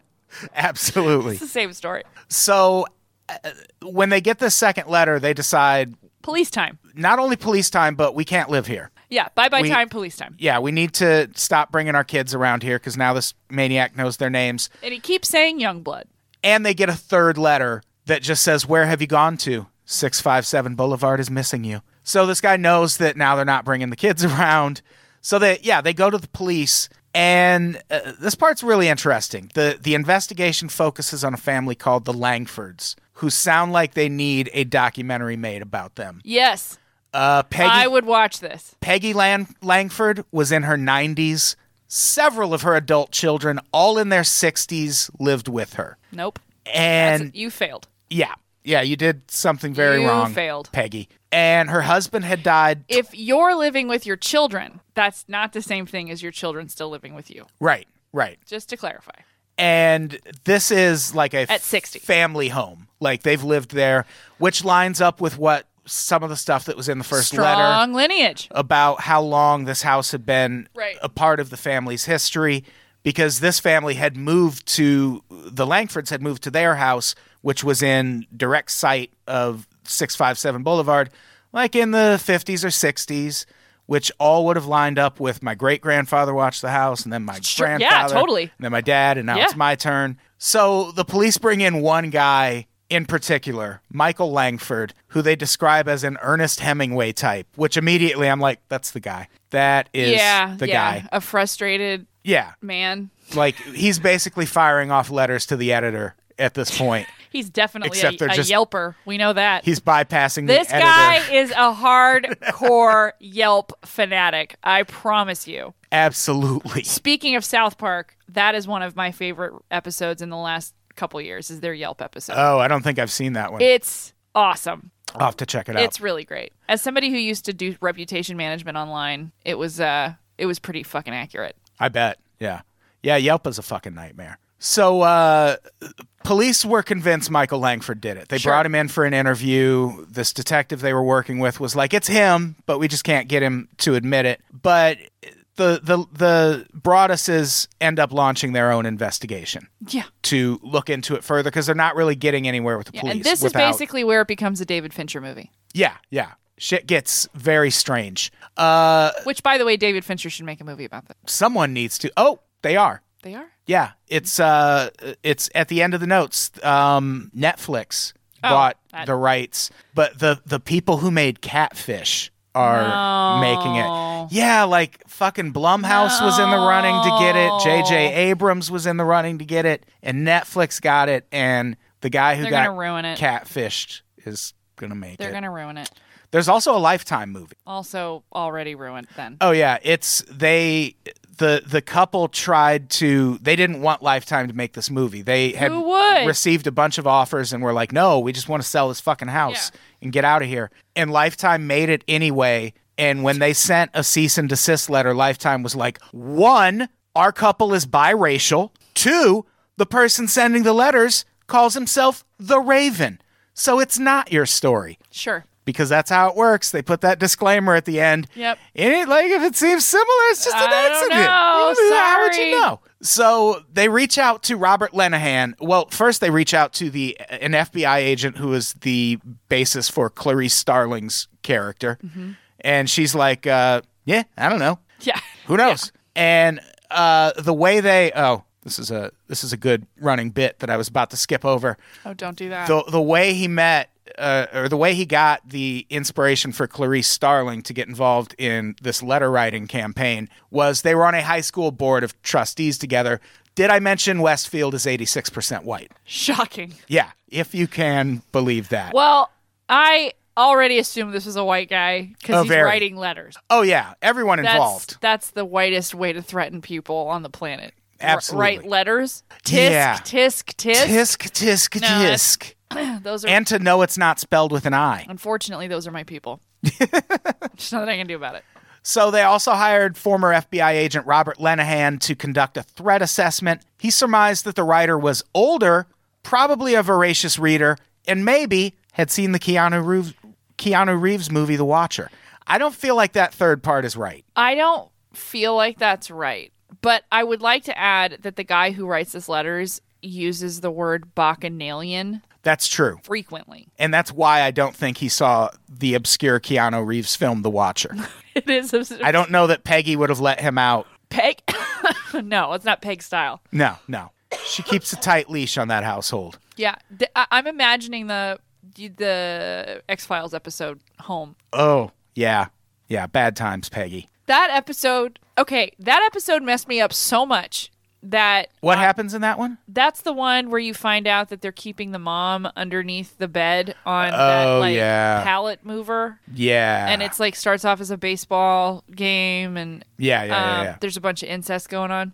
[SPEAKER 3] Absolutely.
[SPEAKER 2] It's the same story.
[SPEAKER 3] So uh, when they get this second letter, they decide
[SPEAKER 2] Police time.
[SPEAKER 3] not only police time, but we can't live here.
[SPEAKER 2] Yeah, bye-bye
[SPEAKER 3] We-
[SPEAKER 2] time, police time.
[SPEAKER 3] Yeah, we need to stop bringing our kids around here because now this maniac knows their names.
[SPEAKER 2] And he keeps saying Youngblood.
[SPEAKER 3] And they get a third letter that just says, where have you gone to? six five seven Boulevard is missing you. So this guy knows that now they're not bringing the kids around. So they, yeah, they go to the police. And uh, this part's really interesting. The, the investigation focuses on a family called the Langfords, who sound like they need a documentary made about them.
[SPEAKER 2] Yes,
[SPEAKER 3] Uh, Peggy,
[SPEAKER 2] I would watch this.
[SPEAKER 3] Peggy Lang- Langford was in her nineties. Several of her adult children, all in their sixties, lived with her.
[SPEAKER 2] Nope.
[SPEAKER 3] And
[SPEAKER 2] That's- you failed.
[SPEAKER 3] yeah, yeah, you did something very
[SPEAKER 2] You
[SPEAKER 3] wrong,
[SPEAKER 2] failed.
[SPEAKER 3] Peggy. And her husband had died.
[SPEAKER 2] If you're living with your children, that's not the same thing as your children still living with you.
[SPEAKER 3] Right, right.
[SPEAKER 2] Just to clarify.
[SPEAKER 3] And this is like a
[SPEAKER 2] At sixty.
[SPEAKER 3] family home. Like they've lived there, which lines up with what some of the stuff that was in the first letter
[SPEAKER 2] Strong lineage.
[SPEAKER 3] about how long this house had been
[SPEAKER 2] Right.
[SPEAKER 3] a part of the family's history, because this family had moved to, the Langfords had moved to their house which was in direct sight of six fifty-seven Boulevard, like in the fifties or sixties, which all would have lined up with my great-grandfather watched the house, and then my
[SPEAKER 2] Sure, yeah,
[SPEAKER 3] grandfather.
[SPEAKER 2] totally.
[SPEAKER 3] And then my dad, and now
[SPEAKER 2] Yeah.
[SPEAKER 3] it's my turn. So the police bring in one guy in particular, Michael Langford, who they describe as an Ernest Hemingway type, which immediately I'm like, that's the guy. That is
[SPEAKER 2] yeah,
[SPEAKER 3] the
[SPEAKER 2] yeah.
[SPEAKER 3] guy.
[SPEAKER 2] A frustrated
[SPEAKER 3] Yeah.
[SPEAKER 2] man.
[SPEAKER 3] Like, he's basically firing off letters to the editor at this point.
[SPEAKER 2] He's definitely
[SPEAKER 3] Except
[SPEAKER 2] a,
[SPEAKER 3] they're
[SPEAKER 2] a
[SPEAKER 3] just-
[SPEAKER 2] Yelper. We know that.
[SPEAKER 3] He's bypassing the
[SPEAKER 2] This
[SPEAKER 3] editor.
[SPEAKER 2] guy is a hardcore Yelp fanatic. I promise you.
[SPEAKER 3] Absolutely.
[SPEAKER 2] Speaking of South Park, that is one of my favorite episodes in the last couple years. Is their Yelp episode?
[SPEAKER 3] Oh, I don't think I've seen that one.
[SPEAKER 2] It's awesome.
[SPEAKER 3] I'll have to check it out.
[SPEAKER 2] It's really great. As somebody who used to do reputation management online, it was uh, it was pretty fucking accurate.
[SPEAKER 3] I bet. Yeah. Yeah, Yelp is a fucking nightmare. So, uh, police were convinced Michael Langford did it. They
[SPEAKER 2] Sure.
[SPEAKER 3] brought him in for an interview. This detective they were working with was like, it's him, but we just can't get him to admit it. But the the the Broaduses end up launching their own investigation
[SPEAKER 2] Yeah.
[SPEAKER 3] to look into it further because they're not really getting anywhere with the
[SPEAKER 2] yeah.
[SPEAKER 3] police.
[SPEAKER 2] And this
[SPEAKER 3] without-
[SPEAKER 2] is basically where it becomes a David Fincher movie.
[SPEAKER 3] Yeah, yeah. Shit gets very strange. Uh,
[SPEAKER 2] Which, by the way, David Fincher should make a movie about that.
[SPEAKER 3] someone needs to. Oh, they are.
[SPEAKER 2] They are?
[SPEAKER 3] Yeah, it's uh, it's at the end of the notes. Um, Netflix
[SPEAKER 2] Oh,
[SPEAKER 3] bought
[SPEAKER 2] that-
[SPEAKER 3] the rights, but the the people who made Catfish are
[SPEAKER 2] No.
[SPEAKER 3] making it. Yeah, like fucking Blumhouse was in the running to get it. J J Abrams was in the running to get it, and Netflix got it. And the guy who
[SPEAKER 2] They're
[SPEAKER 3] got
[SPEAKER 2] gonna ruin it.
[SPEAKER 3] catfished is gonna make
[SPEAKER 2] They're
[SPEAKER 3] it.
[SPEAKER 2] going to ruin it.
[SPEAKER 3] There's also a Lifetime movie.
[SPEAKER 2] Also, already ruined then.
[SPEAKER 3] Oh yeah, it's they the the couple tried to they didn't want Lifetime to make this movie. They had
[SPEAKER 2] Who would?
[SPEAKER 3] received a bunch of offers and were like, "No, we just want to sell this fucking house
[SPEAKER 2] Yeah.
[SPEAKER 3] and get out of here." And Lifetime made it anyway, and when they sent a cease and desist letter, Lifetime was like, "One, our couple is biracial. Two, the person sending the letters calls himself the Raven. So it's not your story."
[SPEAKER 2] Sure.
[SPEAKER 3] Because that's how it works. They put that disclaimer at the end.
[SPEAKER 2] Yep.
[SPEAKER 3] And it, like, if it seems similar, it's just an
[SPEAKER 2] I don't
[SPEAKER 3] accident.
[SPEAKER 2] know.
[SPEAKER 3] How would
[SPEAKER 2] Sorry.
[SPEAKER 3] you know? So they reach out to Robert Lenahan. Well, first they reach out to the an F B I agent who is the basis for Clarice Starling's character,
[SPEAKER 2] Mm-hmm.
[SPEAKER 3] and she's like, uh, "Yeah, I don't know.
[SPEAKER 2] Yeah.
[SPEAKER 3] Who knows?" And uh, the way they oh. This is a this is a good running bit that I was about to skip over.
[SPEAKER 2] Oh, don't do that.
[SPEAKER 3] The the way he met, uh, or the way he got the inspiration for Clarice Starling to get involved in this letter writing campaign was they were on a high school board of trustees together. Did I mention Westfield is eighty-six percent white?
[SPEAKER 2] Shocking.
[SPEAKER 3] Yeah, if you can believe that.
[SPEAKER 2] Well, I already assumed this was a white guy because
[SPEAKER 3] Oh,
[SPEAKER 2] he's
[SPEAKER 3] very.
[SPEAKER 2] writing letters.
[SPEAKER 3] Oh yeah, everyone
[SPEAKER 2] That's,
[SPEAKER 3] involved.
[SPEAKER 2] that's the whitest way to threaten people on the planet. R-
[SPEAKER 3] Absolutely.
[SPEAKER 2] write letters. Tisk,
[SPEAKER 3] Yeah.
[SPEAKER 2] tisk, tisk.
[SPEAKER 3] Tisk tisk
[SPEAKER 2] No, that's-
[SPEAKER 3] tisk,
[SPEAKER 2] Those are,
[SPEAKER 3] and to know it's not spelled with an I.
[SPEAKER 2] unfortunately, those are my people. There's nothing I can do about it.
[SPEAKER 3] So they also hired former F B I agent Robert Lenahan to conduct a threat assessment. He surmised that the writer was older, probably a voracious reader, and maybe had seen the Keanu Reeves, Keanu Reeves movie The Watcher. I don't feel like that third part is right.
[SPEAKER 2] I don't feel like that's right. But I would like to add that the guy who writes his letters uses the word bacchanalian
[SPEAKER 3] That's true.
[SPEAKER 2] frequently.
[SPEAKER 3] And that's why I don't think he saw the obscure Keanu Reeves film The Watcher.
[SPEAKER 2] It is a
[SPEAKER 3] I don't know that Peggy would have let him out.
[SPEAKER 2] Peg. No, it's not Peg style.
[SPEAKER 3] No, no. She keeps a tight leash on that household.
[SPEAKER 2] Yeah, th- I- I'm imagining the the X-Files episode Home.
[SPEAKER 3] Oh, yeah. Yeah, bad times, Peggy.
[SPEAKER 2] That episode, okay, that episode messed me up so much that
[SPEAKER 3] What happens in that one?
[SPEAKER 2] that's the one where you find out that they're keeping the mom underneath the bed on that
[SPEAKER 3] Oh,
[SPEAKER 2] like
[SPEAKER 3] yeah.
[SPEAKER 2] pallet mover.
[SPEAKER 3] Yeah.
[SPEAKER 2] And it's like starts off as a baseball game and
[SPEAKER 3] Yeah, yeah, yeah,
[SPEAKER 2] um,
[SPEAKER 3] yeah.
[SPEAKER 2] there's a bunch of incest going on.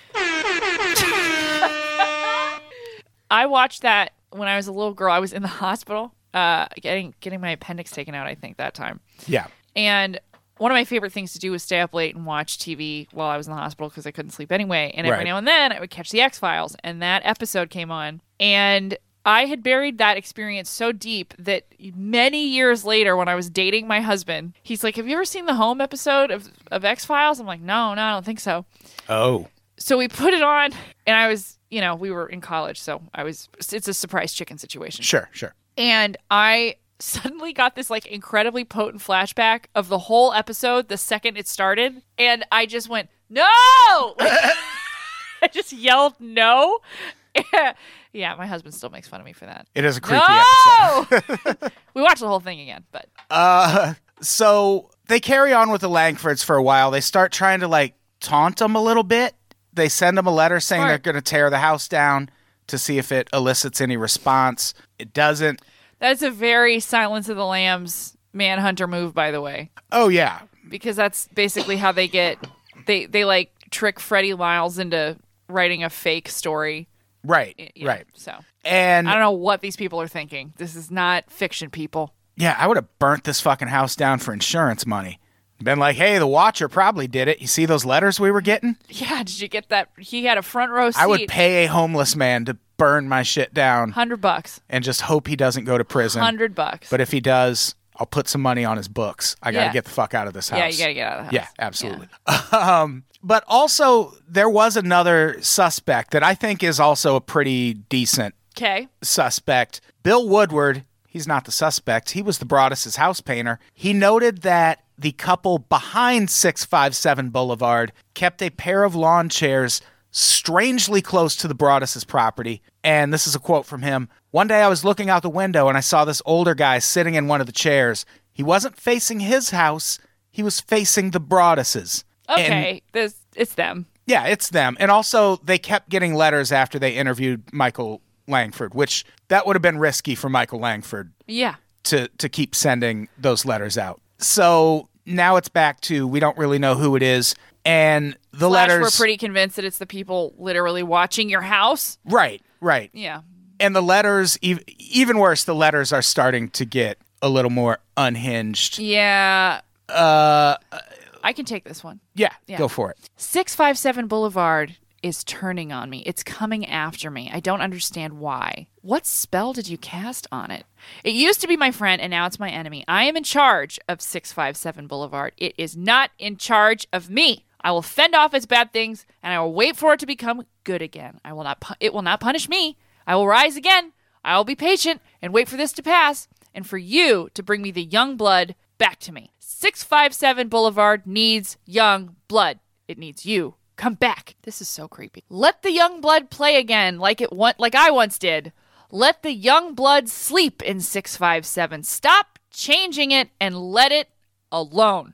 [SPEAKER 2] I watched that when I was a little girl. I was in the hospital uh, getting getting my appendix taken out, I think, that time.
[SPEAKER 3] Yeah.
[SPEAKER 2] And one of my favorite things to do was stay up late and watch T V while I was in the hospital because I couldn't sleep anyway. And every
[SPEAKER 3] Right.
[SPEAKER 2] now and then I would catch the X-Files, and that episode came on. And I had buried that experience so deep that many years later, when I was dating my husband, he's like, "Have you ever seen the Home episode of, of X-Files?" I'm like, no, no, I don't think so.
[SPEAKER 3] Oh.
[SPEAKER 2] so we put it on, and I was, you know, we were in college, so I was, it's a surprise chicken situation.
[SPEAKER 3] Sure, sure.
[SPEAKER 2] And I suddenly got this like incredibly potent flashback of the whole episode the second it started. And I just went, no! Like, I just yelled no. Yeah, my husband still makes fun of me for that.
[SPEAKER 3] It is a creepy
[SPEAKER 2] no!
[SPEAKER 3] episode.
[SPEAKER 2] We watched the whole thing again, but.
[SPEAKER 3] Uh, so they carry on with the Langfords for a while. They start trying to like taunt them a little bit. They send them a letter saying
[SPEAKER 2] Smart.
[SPEAKER 3] they're going to tear the house down to see if it elicits any response. It doesn't.
[SPEAKER 2] That's a very Silence of the Lambs Manhunter move, by the way.
[SPEAKER 3] Oh, yeah.
[SPEAKER 2] Because that's basically how they get, they, they like trick Freddie Miles into writing a fake story.
[SPEAKER 3] Right,
[SPEAKER 2] You know,
[SPEAKER 3] right.
[SPEAKER 2] So
[SPEAKER 3] And
[SPEAKER 2] I don't know what these people are thinking. This is not fiction, people.
[SPEAKER 3] yeah, I would have burnt this fucking house down for insurance money. Been like, hey, the Watcher probably did it. You see those letters we were getting?
[SPEAKER 2] Yeah, did you get that? He had a front row seat.
[SPEAKER 3] I would pay a homeless man to burn my shit down
[SPEAKER 2] Hundred bucks.
[SPEAKER 3] and just hope he doesn't go to prison.
[SPEAKER 2] Hundred bucks.
[SPEAKER 3] But if he does, I'll put some money on his books. I got to
[SPEAKER 2] Yeah.
[SPEAKER 3] get the fuck out of this house.
[SPEAKER 2] yeah, you gotta get out of the house.
[SPEAKER 3] Yeah, absolutely. Um, but also, there was another suspect that I think is also a pretty decent
[SPEAKER 2] Okay.
[SPEAKER 3] suspect. Bill Woodward, he's not the suspect. He was the Broaddus' house painter. He noted that the couple behind six five seven Boulevard kept a pair of lawn chairs strangely close to the Broaddus' property. And this is a quote from him. One day I was looking out the window and I saw this older guy sitting in one of the chairs. He wasn't facing his house. He was facing the Broaddus'. And
[SPEAKER 2] Okay. This it's them.
[SPEAKER 3] yeah, it's them. And also, they kept getting letters after they interviewed Michael Langford, which that would have been risky for Michael Langford
[SPEAKER 2] Yeah.
[SPEAKER 3] to, to keep sending those letters out. So now it's back to we don't really know who it is. And the
[SPEAKER 2] Flash,
[SPEAKER 3] letters.
[SPEAKER 2] we're pretty convinced that it's the people literally watching your house.
[SPEAKER 3] Right, right.
[SPEAKER 2] Yeah.
[SPEAKER 3] And the letters, ev- even worse, the letters are starting to get a little more unhinged.
[SPEAKER 2] Yeah.
[SPEAKER 3] Uh,
[SPEAKER 2] I can take this one.
[SPEAKER 3] yeah,
[SPEAKER 2] Yeah.
[SPEAKER 3] go for it.
[SPEAKER 2] six five seven Boulevard is turning on me. It's coming after me. I don't understand why. What spell did you cast on it? It used to be my friend, and now it's my enemy. I am in charge of six five seven Boulevard. It is not in charge of me. I will fend off its bad things, and I will wait for it to become good again. I will not. Pu- it will not punish me. I will rise again. I will be patient and wait for this to pass, and for you to bring me the young blood back to me. six five seven Boulevard needs young blood. It needs you. Come back. This is so creepy. Let the young blood play again like it want, like I once did. Let the young blood sleep in six five seven. Stop changing it and let it alone.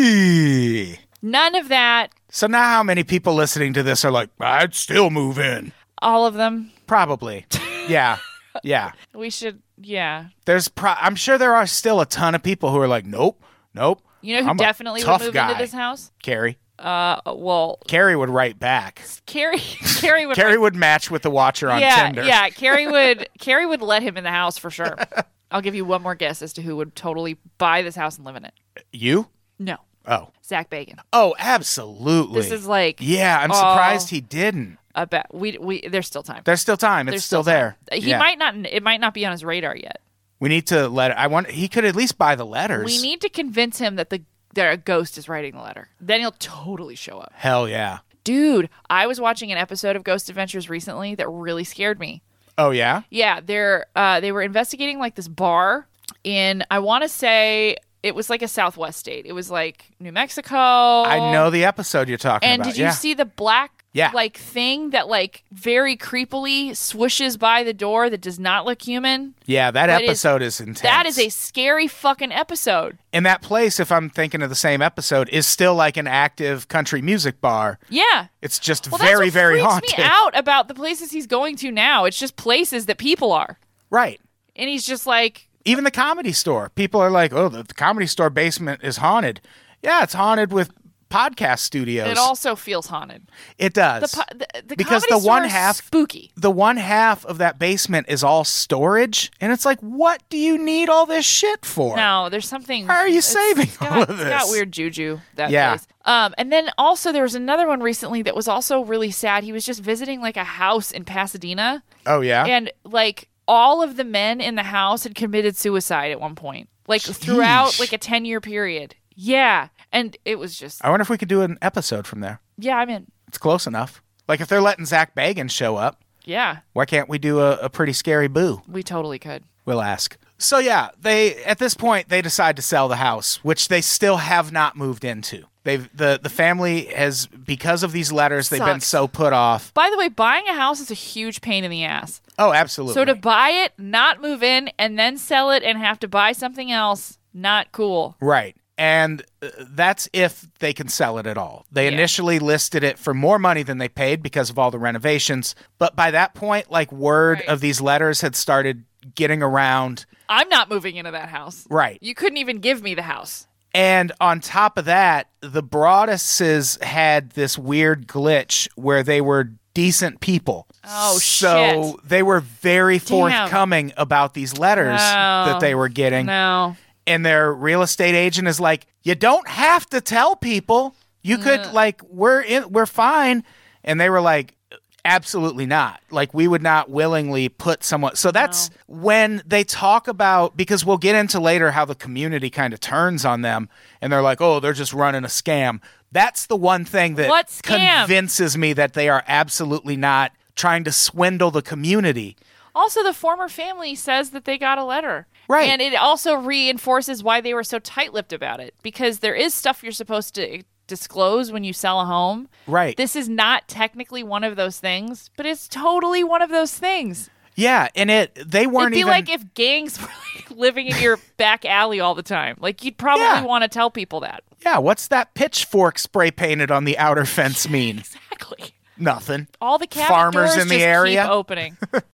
[SPEAKER 3] Eee.
[SPEAKER 2] None of that.
[SPEAKER 3] So now how many people listening to this are like, I'd still move in?
[SPEAKER 2] All of them.
[SPEAKER 3] Probably. Yeah. Yeah.
[SPEAKER 2] We should, yeah.
[SPEAKER 3] There's pro- I'm sure there are still a ton of people who are like, nope, nope.
[SPEAKER 2] You know who
[SPEAKER 3] I'm a
[SPEAKER 2] definitely would
[SPEAKER 3] tough
[SPEAKER 2] move
[SPEAKER 3] guy.
[SPEAKER 2] into this house?
[SPEAKER 3] Carrie.
[SPEAKER 2] Uh, well,
[SPEAKER 3] Carrie would write back.
[SPEAKER 2] Carrie, Carrie would.
[SPEAKER 3] Carrie would match with the Watcher on
[SPEAKER 2] yeah,
[SPEAKER 3] Tinder.
[SPEAKER 2] yeah. Carrie would. Carrie would let him in the house for sure. I'll give you one more guess as to who would totally buy this house and live in it.
[SPEAKER 3] You?
[SPEAKER 2] No,
[SPEAKER 3] Oh.
[SPEAKER 2] Zach Bagans.
[SPEAKER 3] Oh, absolutely.
[SPEAKER 2] This is like
[SPEAKER 3] Yeah, I'm
[SPEAKER 2] Oh.
[SPEAKER 3] surprised he didn't.
[SPEAKER 2] a bet. We we. There's still time.
[SPEAKER 3] There's still time. It's
[SPEAKER 2] There's
[SPEAKER 3] still,
[SPEAKER 2] time.
[SPEAKER 3] there.
[SPEAKER 2] He
[SPEAKER 3] Yeah.
[SPEAKER 2] might not. It might not be on his radar yet.
[SPEAKER 3] We need to let I want he could at least buy the letters.
[SPEAKER 2] We need to convince him that the that a ghost is writing the letter. Then he'll totally show up.
[SPEAKER 3] Hell yeah.
[SPEAKER 2] Dude, I was watching an episode of Ghost Adventures recently that really scared me.
[SPEAKER 3] Oh yeah?
[SPEAKER 2] Yeah, they're uh, they were investigating like this bar in I want to say it was like a Southwest state. It was like New Mexico.
[SPEAKER 3] I know the episode you're talking
[SPEAKER 2] And
[SPEAKER 3] about.
[SPEAKER 2] did you
[SPEAKER 3] yeah.
[SPEAKER 2] see the black
[SPEAKER 3] Yeah.
[SPEAKER 2] like thing that like very creepily swooshes by the door that does not look human?
[SPEAKER 3] Yeah, that
[SPEAKER 2] That is-
[SPEAKER 3] episode is, intense.
[SPEAKER 2] That is a scary fucking episode.
[SPEAKER 3] And that place, if I'm thinking of the same episode, is still like an active country music bar.
[SPEAKER 2] Yeah.
[SPEAKER 3] It's just
[SPEAKER 2] Well,
[SPEAKER 3] very,
[SPEAKER 2] that's what
[SPEAKER 3] very
[SPEAKER 2] freaks
[SPEAKER 3] haunted.
[SPEAKER 2] me out about the places he's going to now. It's just places that people are.
[SPEAKER 3] Right.
[SPEAKER 2] And he's just like,
[SPEAKER 3] Even the Comedy Store. People are like, oh, the, the Comedy Store basement is haunted. Yeah, it's haunted with podcast studios.
[SPEAKER 2] it also feels haunted.
[SPEAKER 3] It does.
[SPEAKER 2] The, po- the, the
[SPEAKER 3] Because
[SPEAKER 2] Comedy
[SPEAKER 3] the one
[SPEAKER 2] Store is
[SPEAKER 3] half-
[SPEAKER 2] spooky.
[SPEAKER 3] the one half of that basement is all storage. And it's like, what do you need all this shit for?
[SPEAKER 2] No, there's something.
[SPEAKER 3] Why are you
[SPEAKER 2] it's
[SPEAKER 3] saving
[SPEAKER 2] got,
[SPEAKER 3] all of
[SPEAKER 2] It's got
[SPEAKER 3] this?
[SPEAKER 2] weird juju, that
[SPEAKER 3] Yeah.
[SPEAKER 2] place. Um, and then also there was another one recently that was also really sad. He was just visiting like a house in Pasadena,
[SPEAKER 3] Oh, yeah?
[SPEAKER 2] and like all of the men in the house had committed suicide at one point, like throughout
[SPEAKER 3] Sheesh.
[SPEAKER 2] like a ten year period. Yeah, and it was just
[SPEAKER 3] I wonder if we could do an episode from there.
[SPEAKER 2] yeah. I'm in.
[SPEAKER 3] It's close enough. Like if they're letting Zach Bagans show up,
[SPEAKER 2] Yeah,
[SPEAKER 3] why can't we do a, a pretty scary boo?
[SPEAKER 2] we totally could.
[SPEAKER 3] We'll ask. So yeah, they at this point they decide to sell the house, which they still have not moved into. They've the the family has, because of these letters, they've been
[SPEAKER 2] Sucks.
[SPEAKER 3] so put off.
[SPEAKER 2] By the way, buying a house is a huge pain in the ass.
[SPEAKER 3] Oh, absolutely.
[SPEAKER 2] So to buy it, not move in, and then sell it and have to buy something else, not cool.
[SPEAKER 3] Right. And uh, that's if they can sell it at all. They
[SPEAKER 2] Yeah.
[SPEAKER 3] initially listed it for more money than they paid because of all the renovations. But by that point, like word
[SPEAKER 2] Right.
[SPEAKER 3] of these letters had started getting around.
[SPEAKER 2] I'm not moving into that house.
[SPEAKER 3] Right.
[SPEAKER 2] You couldn't even give me the house.
[SPEAKER 3] And on top of that, the Broadduses had this weird glitch where they were decent people.
[SPEAKER 2] Oh,
[SPEAKER 3] so
[SPEAKER 2] shit.
[SPEAKER 3] they were very forthcoming about these letters
[SPEAKER 2] No.
[SPEAKER 3] that they were getting.
[SPEAKER 2] No.
[SPEAKER 3] And their real estate agent is like, you don't have to tell people. You could like, we're in, we're fine. And they were like, absolutely not. Like, we would not willingly put someone. So that's when they talk about, because we'll get into later how the community kind of turns on them and they're like, oh, they're just running a scam. That's the one thing that
[SPEAKER 2] What scam?
[SPEAKER 3] convinces me that they are absolutely not trying to swindle the community.
[SPEAKER 2] Also, the former family says that they got a letter.
[SPEAKER 3] Right.
[SPEAKER 2] And it also reinforces why they were so tight-lipped about it. Because there is stuff you're supposed to disclose when you sell a home.
[SPEAKER 3] Right.
[SPEAKER 2] This is not technically one of those things, but it's totally one of those things.
[SPEAKER 3] Yeah, and it they weren't
[SPEAKER 2] It'd be
[SPEAKER 3] even
[SPEAKER 2] like if gangs were like living in your back alley all the time. Like, you'd probably
[SPEAKER 3] Yeah.
[SPEAKER 2] want to tell people that.
[SPEAKER 3] Yeah, what's that pitchfork spray painted on the outer fence mean?
[SPEAKER 2] Exactly.
[SPEAKER 3] Nothing.
[SPEAKER 2] All the cabin
[SPEAKER 3] Farmers
[SPEAKER 2] doors
[SPEAKER 3] in the
[SPEAKER 2] just
[SPEAKER 3] area?
[SPEAKER 2] keep opening.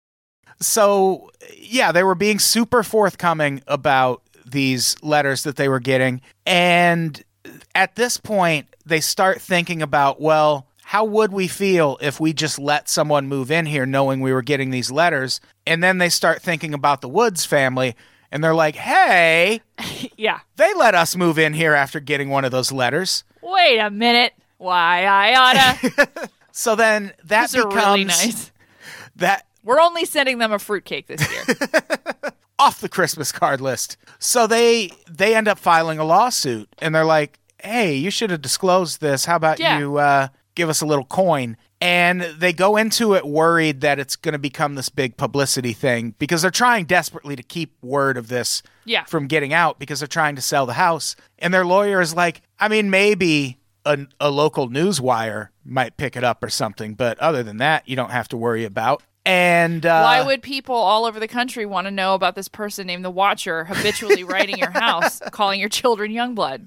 [SPEAKER 3] So, yeah, they were being super forthcoming about these letters that they were getting. And at this point, they start thinking about, well, how would we feel if we just let someone move in here knowing we were getting these letters? And then they start thinking about the Woods family, and they're like, hey,
[SPEAKER 2] Yeah.
[SPEAKER 3] they let us move in here after getting one of those letters.
[SPEAKER 2] Wait a minute. Why, I oughta.
[SPEAKER 3] So then that
[SPEAKER 2] Those are
[SPEAKER 3] becomes
[SPEAKER 2] really nice.
[SPEAKER 3] that
[SPEAKER 2] We're only sending them a fruitcake this year.
[SPEAKER 3] off the Christmas card list. So they they end up filing a lawsuit, and they're like, hey, you should have disclosed this. How about
[SPEAKER 2] Yeah.
[SPEAKER 3] you uh, give us a little coin? And they go into it worried that it's going to become this big publicity thing because they're trying desperately to keep word of this
[SPEAKER 2] Yeah.
[SPEAKER 3] from getting out because they're trying to sell the house. And their lawyer is like, I mean, maybe a, a local news wire might pick it up or something, but other than that, you don't have to worry about. And uh,
[SPEAKER 2] Why would people all over the country want to know about this person named the Watcher habitually writing your house, calling your children Youngblood?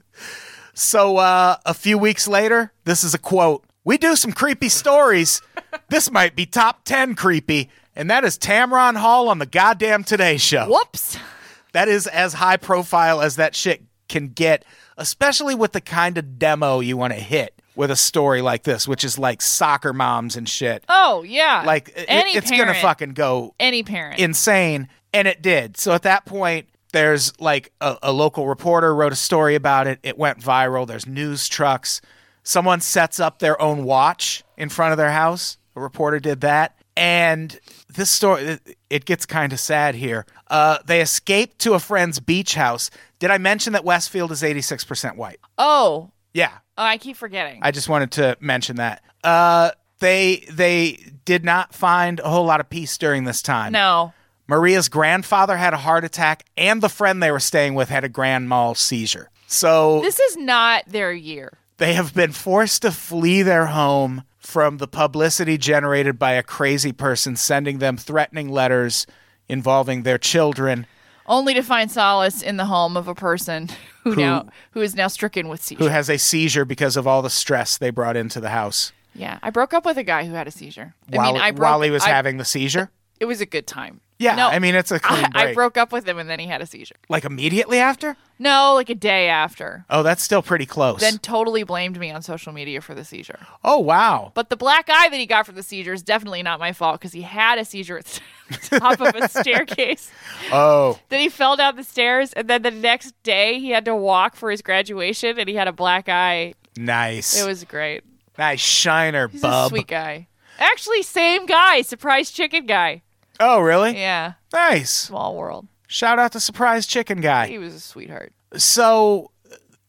[SPEAKER 3] So uh, a few weeks later, this is a quote. We do some creepy stories. This might be top ten creepy. And that is Tamron Hall on the goddamn Today Show.
[SPEAKER 2] Whoops.
[SPEAKER 3] That is as high profile as that shit can get, especially with the kind of demo you want to hit with a story like this, which is like soccer moms and shit.
[SPEAKER 2] Oh, yeah.
[SPEAKER 3] Like, it-
[SPEAKER 2] Any
[SPEAKER 3] it's going to
[SPEAKER 2] parent.
[SPEAKER 3] fucking go
[SPEAKER 2] Any parent.
[SPEAKER 3] insane. And it did. So at that point, there's like a, a local reporter wrote a story about it. It went viral. There's news trucks. Someone sets up their own watch in front of their house. A reporter did that. And this story, it, it gets kind of sad here. Uh, they escaped to a friend's beach house. Did I mention that Westfield is eighty-six percent white?
[SPEAKER 2] oh.
[SPEAKER 3] Yeah.
[SPEAKER 2] Oh, I keep forgetting.
[SPEAKER 3] I just wanted to mention that. Uh, they they did not find a whole lot of peace during this time.
[SPEAKER 2] no.
[SPEAKER 3] Maria's grandfather had a heart attack, and the friend they were staying with had a grand mal seizure. So
[SPEAKER 2] This is not their year.
[SPEAKER 3] they have been forced to flee their home from the publicity generated by a crazy person sending them threatening letters involving their children,
[SPEAKER 2] Only to find solace in the home of a person who, now who is now stricken with seizure.
[SPEAKER 3] who has a seizure because of all the stress they brought into the house
[SPEAKER 2] yeah. I broke up with a guy who had a seizure. I
[SPEAKER 3] while,
[SPEAKER 2] mean, I broke,
[SPEAKER 3] while he was
[SPEAKER 2] I-
[SPEAKER 3] having the seizure.
[SPEAKER 2] It was a good time.
[SPEAKER 3] Yeah,
[SPEAKER 2] No,
[SPEAKER 3] I mean, it's a clean
[SPEAKER 2] I,
[SPEAKER 3] break.
[SPEAKER 2] I broke up with him and then he had a seizure.
[SPEAKER 3] Like immediately after?
[SPEAKER 2] No, like a day after.
[SPEAKER 3] Oh, that's still pretty close.
[SPEAKER 2] Then totally blamed me on social media for the seizure.
[SPEAKER 3] oh, wow.
[SPEAKER 2] But the black eye that he got from the seizure is definitely not my fault because he had a seizure at the top of a staircase.
[SPEAKER 3] Oh,
[SPEAKER 2] Then he fell down the stairs, and then the next day he had to walk for his graduation, and he had a black eye.
[SPEAKER 3] nice.
[SPEAKER 2] It was great.
[SPEAKER 3] nice shiner,
[SPEAKER 2] He's
[SPEAKER 3] bub.
[SPEAKER 2] a sweet guy. Actually, same guy, surprise chicken guy.
[SPEAKER 3] Oh, really?
[SPEAKER 2] Yeah,
[SPEAKER 3] Nice.
[SPEAKER 2] small world.
[SPEAKER 3] Shout out to Surprise Chicken Guy.
[SPEAKER 2] He was a sweetheart.
[SPEAKER 3] So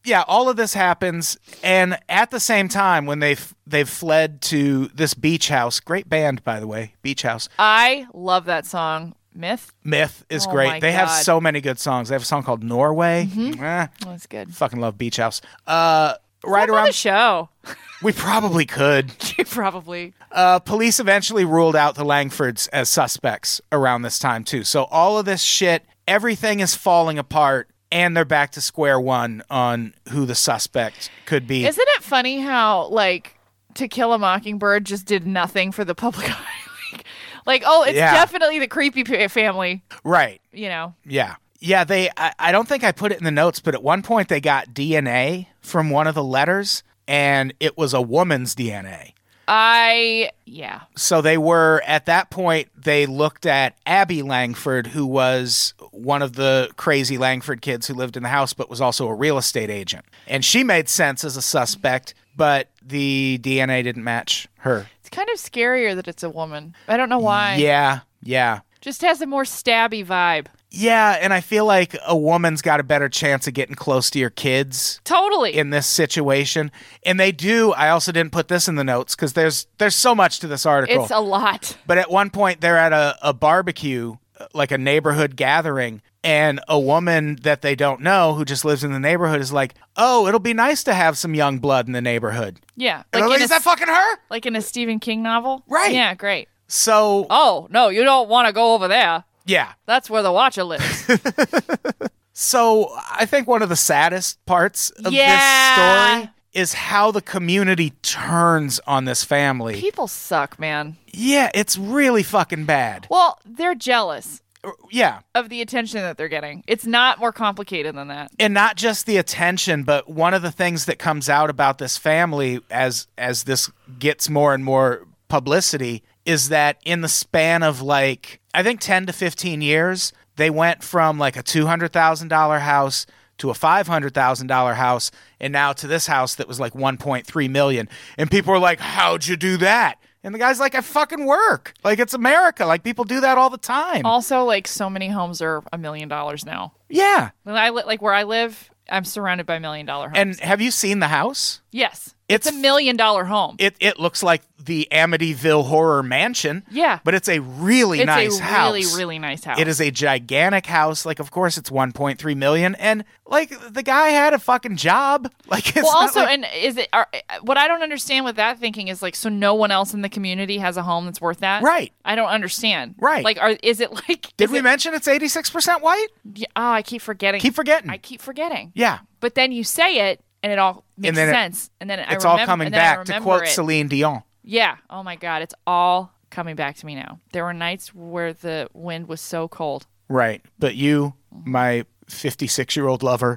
[SPEAKER 3] yeah, all of this happens, and at the same time, when they've they've fled to this beach house, great band, by the way, Beach House.
[SPEAKER 2] I love that song, Myth.
[SPEAKER 3] Myth is
[SPEAKER 2] Oh
[SPEAKER 3] great.
[SPEAKER 2] my
[SPEAKER 3] They have
[SPEAKER 2] God.
[SPEAKER 3] so many good songs. They have a song called Norway. Eh,
[SPEAKER 2] Oh, that's good.
[SPEAKER 3] fucking love Beach House. Uh, right
[SPEAKER 2] Come on
[SPEAKER 3] around,
[SPEAKER 2] the show.
[SPEAKER 3] we probably could.
[SPEAKER 2] Probably.
[SPEAKER 3] Uh, police eventually ruled out the Langfords as suspects around this time too. So all of this shit, everything is falling apart. And they're back to square one on who the suspect could be.
[SPEAKER 2] Isn't it funny how, like, To Kill a Mockingbird just did nothing for the public eye? like, like, oh, it's
[SPEAKER 3] Yeah.
[SPEAKER 2] definitely the creepy p- family,
[SPEAKER 3] Right.
[SPEAKER 2] you know?
[SPEAKER 3] Yeah. Yeah, they I, I don't think I put it in the notes, but at one point they got D N A from one of the letters, and it was a woman's D N A.
[SPEAKER 2] I, yeah.
[SPEAKER 3] So they were, at that point, they looked at Abby Langford, who was one of the crazy Langford kids who lived in the house, but was also a real estate agent. And she made sense as a suspect, but the D N A didn't match her.
[SPEAKER 2] It's kind of scarier that it's a woman. I don't know why.
[SPEAKER 3] Yeah, yeah.
[SPEAKER 2] Just has a more stabby vibe.
[SPEAKER 3] Yeah, and I feel like a woman's got a better chance of getting close to your kids
[SPEAKER 2] Totally.
[SPEAKER 3] in this situation. And they do. I also didn't put this in the notes because there's there's so much to this article.
[SPEAKER 2] It's a lot.
[SPEAKER 3] But at one point, they're at a, a barbecue, like a neighborhood gathering, and a woman that they don't know who just lives in the neighborhood is like, oh, it'll be nice to have some young blood in the neighborhood.
[SPEAKER 2] Yeah.
[SPEAKER 3] And I'm
[SPEAKER 2] Like
[SPEAKER 3] like,
[SPEAKER 2] in,
[SPEAKER 3] is
[SPEAKER 2] a,
[SPEAKER 3] that fucking her?
[SPEAKER 2] like in a Stephen King novel?
[SPEAKER 3] Right.
[SPEAKER 2] Yeah, great.
[SPEAKER 3] So,
[SPEAKER 2] Oh, no, you don't want to go over there.
[SPEAKER 3] yeah.
[SPEAKER 2] That's where the Watcher lives.
[SPEAKER 3] So I think one of the saddest parts of
[SPEAKER 2] Yeah.
[SPEAKER 3] this story is how the community turns on this family.
[SPEAKER 2] People suck, man.
[SPEAKER 3] Yeah, it's really fucking bad.
[SPEAKER 2] Well, they're jealous
[SPEAKER 3] Yeah.
[SPEAKER 2] of the attention that they're getting. It's not more complicated than that.
[SPEAKER 3] And not just the attention, but one of the things that comes out about this family as as this gets more and more publicity is that in the span of like I think ten to fifteen years, they went from like a two hundred thousand dollars house to a five hundred thousand dollars house, and now to this house that was like one point three million dollars. And people are like, how'd you do that? And the guy's like, I fucking work. Like, it's America. Like, people do that all the time.
[SPEAKER 2] Also, like, so many homes are a million dollars now.
[SPEAKER 3] Yeah.
[SPEAKER 2] When I li- like where I live, I'm surrounded by million dollar homes.
[SPEAKER 3] And have you seen the house?
[SPEAKER 2] yes,
[SPEAKER 3] It's
[SPEAKER 2] it's, a million dollar home.
[SPEAKER 3] It it looks like the Amityville Horror Mansion.
[SPEAKER 2] Yeah.
[SPEAKER 3] But it's a really
[SPEAKER 2] it's
[SPEAKER 3] nice
[SPEAKER 2] a
[SPEAKER 3] house.
[SPEAKER 2] really, really nice house.
[SPEAKER 3] It is a gigantic house. Like, of course, it's one point three million dollars. And, like, the guy had a fucking job. Like, it's
[SPEAKER 2] Well,
[SPEAKER 3] not
[SPEAKER 2] also,
[SPEAKER 3] like-
[SPEAKER 2] and is it are, what I don't understand with that thinking is like, so no one else in the community has a home that's worth that,
[SPEAKER 3] Right.
[SPEAKER 2] I don't understand,
[SPEAKER 3] Right.
[SPEAKER 2] Like, are is it like?
[SPEAKER 3] Did
[SPEAKER 2] is
[SPEAKER 3] we
[SPEAKER 2] it,
[SPEAKER 3] mention it's eighty-six percent white?
[SPEAKER 2] Yeah, oh, I keep forgetting.
[SPEAKER 3] Keep forgetting.
[SPEAKER 2] I keep forgetting.
[SPEAKER 3] Yeah.
[SPEAKER 2] But then you say it, and it all makes
[SPEAKER 3] then it-
[SPEAKER 2] sense, and then I
[SPEAKER 3] It's
[SPEAKER 2] remember,
[SPEAKER 3] all coming
[SPEAKER 2] and then I
[SPEAKER 3] back to
[SPEAKER 2] remember
[SPEAKER 3] quote
[SPEAKER 2] it.
[SPEAKER 3] Celine Dion.
[SPEAKER 2] Yeah. Oh my God, it's all coming back to me now. There were nights where the wind was so cold.
[SPEAKER 3] Right. But you, my fifty-six-year-old lover,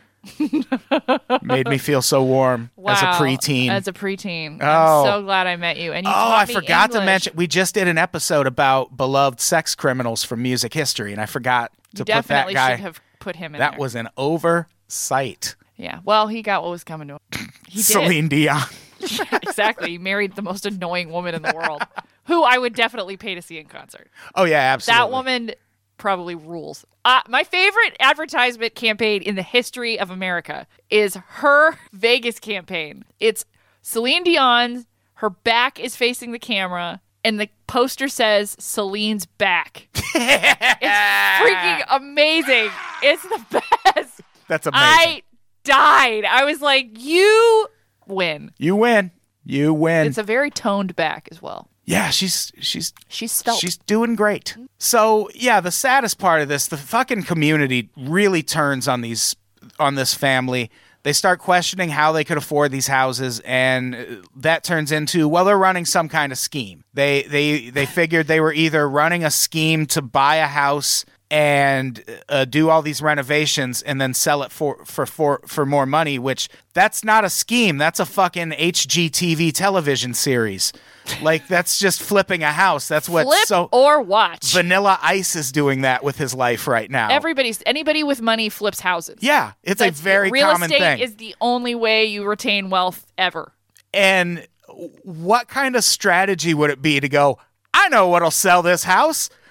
[SPEAKER 3] made me feel so warm
[SPEAKER 2] Wow.
[SPEAKER 3] as a preteen.
[SPEAKER 2] As a preteen.
[SPEAKER 3] Oh.
[SPEAKER 2] I'm so glad I met you. And you
[SPEAKER 3] Oh,
[SPEAKER 2] taught
[SPEAKER 3] I
[SPEAKER 2] me
[SPEAKER 3] forgot to
[SPEAKER 2] English.
[SPEAKER 3] mention. We just did an episode about beloved sex criminals from music history, and I forgot to
[SPEAKER 2] You
[SPEAKER 3] put that
[SPEAKER 2] definitely
[SPEAKER 3] guy.
[SPEAKER 2] should have put him in
[SPEAKER 3] That
[SPEAKER 2] there.
[SPEAKER 3] was an oversight.
[SPEAKER 2] Yeah. Well, he got what was coming to him. He did.
[SPEAKER 3] Celine Dion.
[SPEAKER 2] Exactly. He married the most annoying woman in the world, who I would definitely pay to see in concert.
[SPEAKER 3] Oh yeah, absolutely.
[SPEAKER 2] That woman probably rules. Uh, my favorite advertisement campaign in the history of America is her Vegas campaign. It's Celine Dion. Her back is facing the camera, and the poster says Celine's back. It's freaking amazing. It's the best.
[SPEAKER 3] That's amazing.
[SPEAKER 2] I died. I was like, you win.
[SPEAKER 3] You win. You win.
[SPEAKER 2] It's a very toned back as well.
[SPEAKER 3] yeah, she's she's
[SPEAKER 2] She's svelte.
[SPEAKER 3] she's doing great. So yeah, the saddest part of this, the fucking community really turns on these on this family. They start questioning how they could afford these houses, and that turns into, well, they're running some kind of scheme. They they they figured they were either running a scheme to buy a house and uh, do all these renovations and then sell it for, for for for more money, which that's not a scheme. That's a fucking H G T V television series. Like, that's just flipping a house. That's what
[SPEAKER 2] Flip
[SPEAKER 3] so
[SPEAKER 2] or watch.
[SPEAKER 3] Vanilla Ice is doing that with his life right now.
[SPEAKER 2] Everybody's anybody with money flips houses.
[SPEAKER 3] yeah, it's
[SPEAKER 2] That's-
[SPEAKER 3] a very
[SPEAKER 2] real
[SPEAKER 3] common
[SPEAKER 2] estate
[SPEAKER 3] thing.
[SPEAKER 2] is the only way you retain wealth ever.
[SPEAKER 3] And what kind of strategy would it be to go, I know what'll sell this house.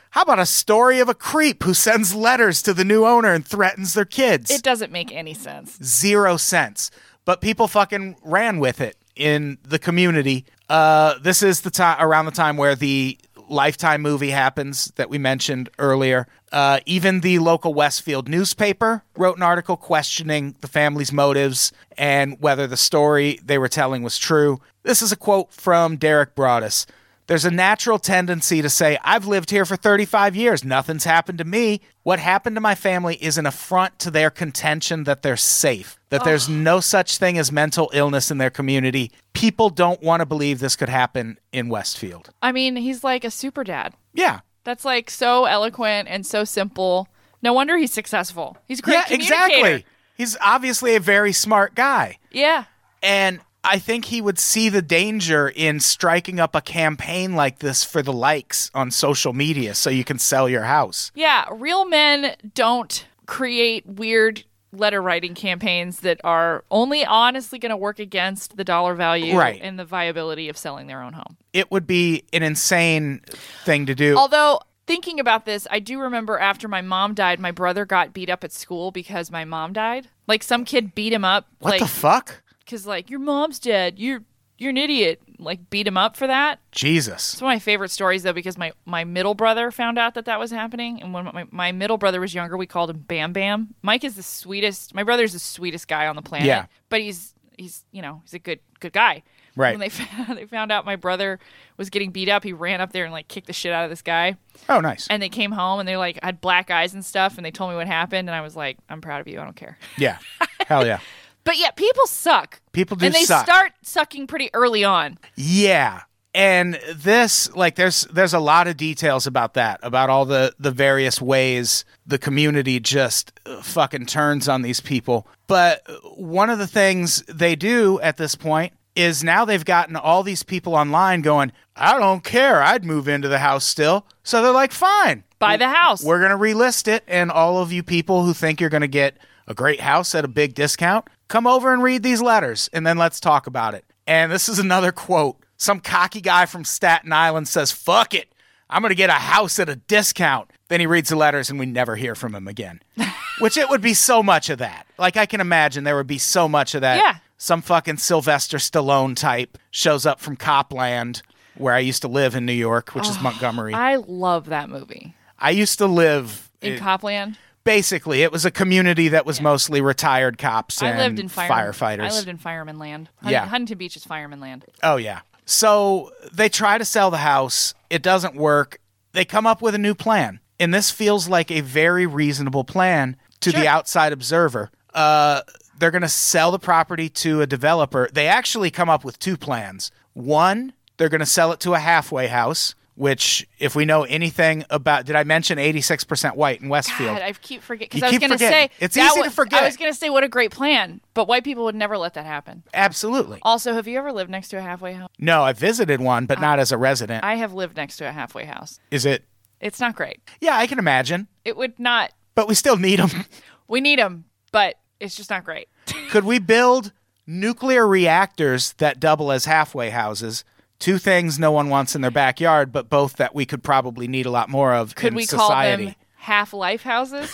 [SPEAKER 3] How about a story of a creep who sends letters to the new owner and threatens their kids?
[SPEAKER 2] It doesn't make any sense.
[SPEAKER 3] Zero sense. But people fucking ran with it in the community. Uh, this is the time around the time where the Lifetime movie happens that we mentioned earlier. Uh, even the local Westfield newspaper wrote an article questioning the family's motives and whether the story they were telling was true. This is a quote from Derek Broadus. There's a natural tendency to say, I've lived here for thirty-five years. Nothing's happened to me. What happened to my family is an affront to their contention that they're safe, that oh. there's no such thing as mental illness in their community. People don't want to believe this could happen in Westfield.
[SPEAKER 2] I mean, he's like a super dad.
[SPEAKER 3] Yeah.
[SPEAKER 2] That's like so eloquent and so simple. No wonder he's successful. He's a great
[SPEAKER 3] yeah,
[SPEAKER 2] communicator.
[SPEAKER 3] Exactly. He's obviously a very smart guy.
[SPEAKER 2] Yeah.
[SPEAKER 3] And I think he would see the danger in striking up a campaign like this for the likes on social media so you can sell your house.
[SPEAKER 2] Yeah, real men don't create weird letter writing campaigns that are only honestly going to work against the dollar value
[SPEAKER 3] right.
[SPEAKER 2] and the viability of selling their own home.
[SPEAKER 3] It would be an insane thing to do.
[SPEAKER 2] Although, thinking about this, I do remember after my mom died, my brother got beat up at school because my mom died. Like, some kid beat him up.
[SPEAKER 3] What
[SPEAKER 2] like,
[SPEAKER 3] the fuck?
[SPEAKER 2] Because, like, your mom's dead. You're you're an idiot. Like, beat him up for that.
[SPEAKER 3] Jesus.
[SPEAKER 2] It's one of my favorite stories, though, because my, my middle brother found out that that was happening. And when my, my middle brother was younger, we called him Bam Bam. Mike is the sweetest. My brother's the sweetest guy on the planet.
[SPEAKER 3] Yeah.
[SPEAKER 2] But he's, he's you know, he's a good good guy.
[SPEAKER 3] Right.
[SPEAKER 2] When they found, they found out my brother was getting beat up, he ran up there and, like, kicked the shit out of this guy.
[SPEAKER 3] Oh, nice.
[SPEAKER 2] And they came home, and they, like, had black eyes and stuff, and they told me what happened. And I was like, I'm proud of you. I don't care.
[SPEAKER 3] Yeah. Hell yeah.
[SPEAKER 2] But yeah, people suck.
[SPEAKER 3] People do
[SPEAKER 2] suck. And they
[SPEAKER 3] suck.
[SPEAKER 2] start sucking pretty early on.
[SPEAKER 3] Yeah. And this, like, there's there's a lot of details about that, about all the, the various ways the community just fucking turns on these people. But one of the things they do at this point is now they've gotten all these people online going, I don't care. I'd move into the house still. So they're like, fine.
[SPEAKER 2] Buy the house.
[SPEAKER 3] We're going to relist it. And all of you people who think you're going to get a great house at a big discount, come over and read these letters, and then let's talk about it. And this is another quote. Some cocky guy from Staten Island says, fuck it, I'm going to get a house at a discount. Then he reads the letters, and we never hear from him again. Which it would be so much of that. Like, I can imagine there would be so much of that.
[SPEAKER 2] Yeah.
[SPEAKER 3] Some fucking Sylvester Stallone type shows up from Copland, where I used to live in New York, which oh, is Montgomery.
[SPEAKER 2] I love that movie.
[SPEAKER 3] I used to live
[SPEAKER 2] in
[SPEAKER 3] it,
[SPEAKER 2] Copland.
[SPEAKER 3] Basically, it was a community that was yeah. mostly retired cops and
[SPEAKER 2] I lived in fire-
[SPEAKER 3] firefighters.
[SPEAKER 2] I lived in fireman land. Hun-
[SPEAKER 3] yeah.
[SPEAKER 2] Huntington Beach is fireman land.
[SPEAKER 3] Oh, yeah. So they try to sell the house. It doesn't work. They come up with a new plan. And this feels like a very reasonable plan to
[SPEAKER 2] sure.
[SPEAKER 3] the outside observer. Uh, they're going to sell the property to a developer. They actually come up with two plans. One, they're going to sell it to a halfway house, which, if we know anything about, did I mention eighty-six percent white in Westfield?
[SPEAKER 2] God, I keep forgetting.
[SPEAKER 3] You
[SPEAKER 2] Because I was
[SPEAKER 3] keep
[SPEAKER 2] going to
[SPEAKER 3] forgetting.
[SPEAKER 2] say.
[SPEAKER 3] It's easy
[SPEAKER 2] w-
[SPEAKER 3] to forget.
[SPEAKER 2] I was going to say, what a great plan. But white people would never let that happen.
[SPEAKER 3] Absolutely.
[SPEAKER 2] Also, have you ever lived next to a halfway house?
[SPEAKER 3] No, I visited one, but uh, not as a resident.
[SPEAKER 2] I have lived next to a halfway house.
[SPEAKER 3] Is it?
[SPEAKER 2] It's not great.
[SPEAKER 3] Yeah, I can imagine.
[SPEAKER 2] It would not.
[SPEAKER 3] But we still need them.
[SPEAKER 2] We need them, but it's just not great.
[SPEAKER 3] Could we build nuclear reactors that double as halfway houses? Two things no one wants in their backyard, but both that we could probably need a lot more of
[SPEAKER 2] could
[SPEAKER 3] in
[SPEAKER 2] we
[SPEAKER 3] society.
[SPEAKER 2] Call them half-life houses?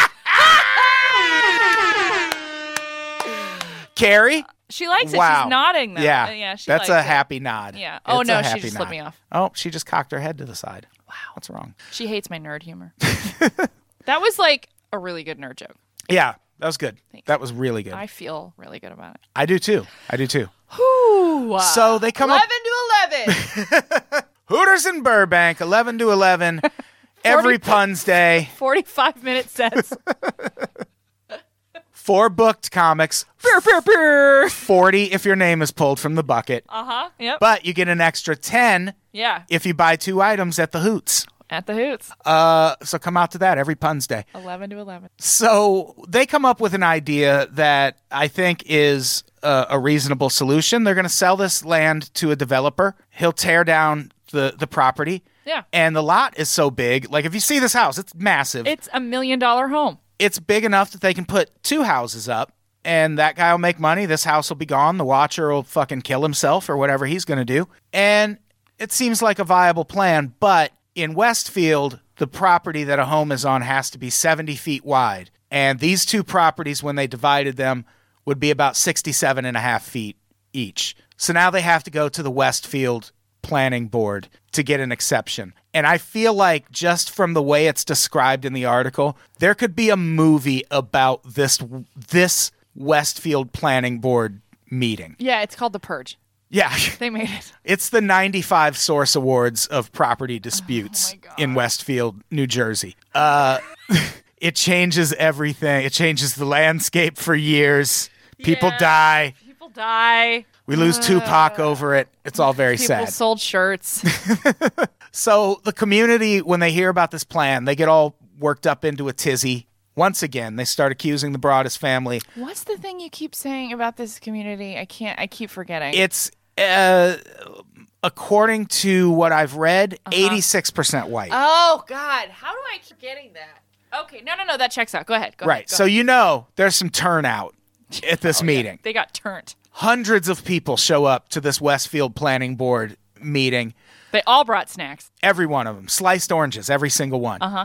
[SPEAKER 3] Carrie?
[SPEAKER 2] She likes it.
[SPEAKER 3] Wow.
[SPEAKER 2] She's nodding, though.
[SPEAKER 3] Yeah,
[SPEAKER 2] yeah she
[SPEAKER 3] that's
[SPEAKER 2] likes
[SPEAKER 3] a
[SPEAKER 2] it.
[SPEAKER 3] happy nod.
[SPEAKER 2] Yeah. Oh,
[SPEAKER 3] it's
[SPEAKER 2] no, she just
[SPEAKER 3] nod.
[SPEAKER 2] flipped me off.
[SPEAKER 3] Oh, she just cocked her head to the side.
[SPEAKER 2] Wow.
[SPEAKER 3] What's wrong?
[SPEAKER 2] She hates my nerd humor. That was like a really good nerd joke.
[SPEAKER 3] Yeah, that was good.
[SPEAKER 2] Thanks.
[SPEAKER 3] That was really good.
[SPEAKER 2] I feel really good about it.
[SPEAKER 3] I do, too. I do, too.
[SPEAKER 2] Whew.
[SPEAKER 3] So they come
[SPEAKER 2] eleven
[SPEAKER 3] up...
[SPEAKER 2] to eleven.
[SPEAKER 3] Hooters in Burbank, eleven to eleven. Every Puns Day.
[SPEAKER 2] forty-five minute sets.
[SPEAKER 3] Four booked comics.
[SPEAKER 2] Brr, brr, brr.
[SPEAKER 3] forty if your name is pulled from the bucket.
[SPEAKER 2] Uh-huh. Yep.
[SPEAKER 3] But you get an extra ten
[SPEAKER 2] yeah.
[SPEAKER 3] if you buy two items at the Hoots.
[SPEAKER 2] At the Hoots.
[SPEAKER 3] Uh, so come out to that every Puns Day.
[SPEAKER 2] eleven to eleven.
[SPEAKER 3] So they come up with an idea that I think is a, a reasonable solution. They're going to sell this land to a developer. He'll tear down the, the property.
[SPEAKER 2] Yeah.
[SPEAKER 3] And the lot is so big. Like, if you see this house, it's massive.
[SPEAKER 2] It's a million dollar home.
[SPEAKER 3] It's big enough that they can put two houses up, and that guy will make money. This house will be gone. The watcher will fucking kill himself or whatever he's going to do. And it seems like a viable plan, but in Westfield, the property that a home is on has to be seventy feet wide. And these two properties, when they divided them, would be about sixty-seven and a half feet each. So now they have to go to the Westfield Planning Board to get an exception. And I feel like just from the way it's described in the article, there could be a movie about this this Westfield Planning Board meeting.
[SPEAKER 2] Yeah, it's called The Purge.
[SPEAKER 3] Yeah.
[SPEAKER 2] They made it.
[SPEAKER 3] It's the ninety-five Source Awards of property disputes
[SPEAKER 2] Oh my God.
[SPEAKER 3] in Westfield, New Jersey. Uh, it changes everything. It changes the landscape for years. People
[SPEAKER 2] Yeah.
[SPEAKER 3] die.
[SPEAKER 2] People die.
[SPEAKER 3] We lose Tupac over it. It's all very
[SPEAKER 2] People
[SPEAKER 3] sad.
[SPEAKER 2] sold shirts.
[SPEAKER 3] So the community, when they hear about this plan, they get all worked up into a tizzy. Once again, they start accusing the Broaddus family.
[SPEAKER 2] What's the thing you keep saying about this community? I can't. I keep forgetting.
[SPEAKER 3] It's, uh, according to what I've read,
[SPEAKER 2] Uh-huh.
[SPEAKER 3] eighty-six percent white.
[SPEAKER 2] Oh God! How do I keep getting that? Okay, no, no, no. That checks out. Go ahead. Go
[SPEAKER 3] right.
[SPEAKER 2] Ahead, go
[SPEAKER 3] So
[SPEAKER 2] ahead.
[SPEAKER 3] you know there's some turnout at this
[SPEAKER 2] Oh, yeah.
[SPEAKER 3] meeting.
[SPEAKER 2] They got turned.
[SPEAKER 3] Hundreds of people show up to this Westfield Planning Board meeting.
[SPEAKER 2] They all brought snacks.
[SPEAKER 3] Every one of them. Sliced oranges, every single one.
[SPEAKER 2] Uh huh.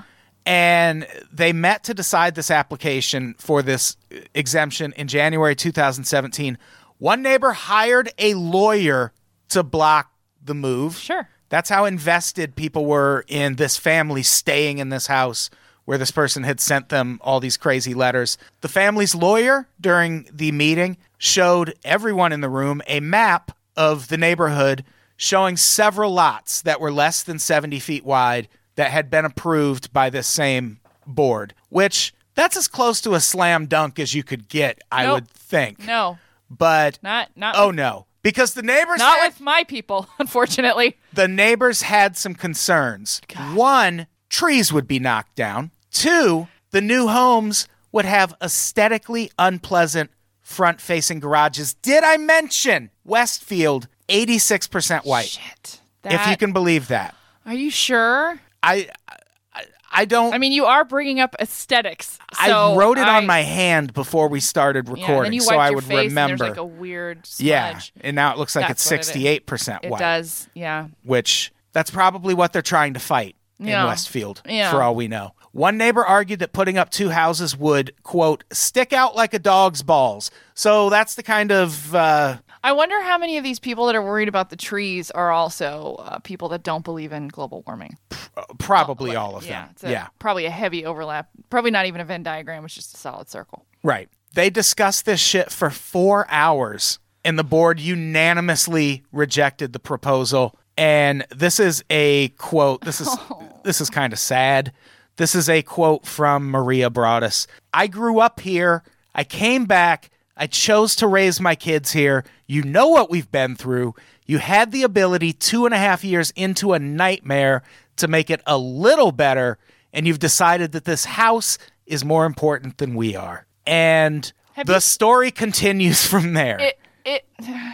[SPEAKER 3] And they met to decide this application for this exemption in January two thousand seventeen. One neighbor hired a lawyer to block the move.
[SPEAKER 2] Sure.
[SPEAKER 3] That's how invested people were in this family staying in this house where this person had sent them all these crazy letters. The family's lawyer during the meeting showed everyone in the room a map of the neighborhood showing several lots that were less than seventy feet wide that had been approved by this same board, which that's as close to a slam dunk as you could get, I
[SPEAKER 2] Nope.
[SPEAKER 3] would think.
[SPEAKER 2] No,
[SPEAKER 3] But,
[SPEAKER 2] not not.
[SPEAKER 3] oh no, because the neighbors
[SPEAKER 2] not
[SPEAKER 3] had,
[SPEAKER 2] with my people. Unfortunately.
[SPEAKER 3] the neighbors had some concerns. One, trees would be knocked down. Two, the new homes would have aesthetically unpleasant front-facing garages. Did I mention Westfield, eighty-six percent white?
[SPEAKER 2] Shit.
[SPEAKER 3] If you
[SPEAKER 2] That-
[SPEAKER 3] can believe that.
[SPEAKER 2] Are you sure?
[SPEAKER 3] I, I, I don't.
[SPEAKER 2] I mean, you are bringing up aesthetics.
[SPEAKER 3] I
[SPEAKER 2] So
[SPEAKER 3] wrote it
[SPEAKER 2] I-
[SPEAKER 3] on my hand before we started
[SPEAKER 2] Yeah,
[SPEAKER 3] recording,
[SPEAKER 2] and then you
[SPEAKER 3] so
[SPEAKER 2] wiped
[SPEAKER 3] I
[SPEAKER 2] your
[SPEAKER 3] would
[SPEAKER 2] face
[SPEAKER 3] remember.
[SPEAKER 2] And there's like a weird smudge.
[SPEAKER 3] Yeah, and now it looks like
[SPEAKER 2] That's
[SPEAKER 3] it's
[SPEAKER 2] what it is.
[SPEAKER 3] sixty-eight percent
[SPEAKER 2] It
[SPEAKER 3] white.
[SPEAKER 2] does. Yeah.
[SPEAKER 3] Which that's probably what they're trying to fight
[SPEAKER 2] Yeah.
[SPEAKER 3] in Westfield,
[SPEAKER 2] Yeah.
[SPEAKER 3] for all we know. One neighbor argued that putting up two houses would, quote, stick out like a dog's balls. So that's the kind of, uh,
[SPEAKER 2] I wonder how many of these people that are worried about the trees are also uh, people that don't believe in global warming.
[SPEAKER 3] probably all of
[SPEAKER 2] Yeah,
[SPEAKER 3] them.
[SPEAKER 2] it's a,
[SPEAKER 3] Yeah,
[SPEAKER 2] probably a heavy overlap. Probably not even a Venn diagram. It's just a solid circle.
[SPEAKER 3] right. They discussed this shit for four hours, and the board unanimously rejected the proposal. And this is a quote. This is this is kind of sad. This is a quote from Maria Broaddus. I grew up here. I came back. I chose to raise my kids here. You know what we've been through. You had the ability two and a half years into a nightmare to make it a little better, and you've decided that this house is more important than we are. And
[SPEAKER 2] Have
[SPEAKER 3] the
[SPEAKER 2] you-
[SPEAKER 3] story continues from there.
[SPEAKER 2] It it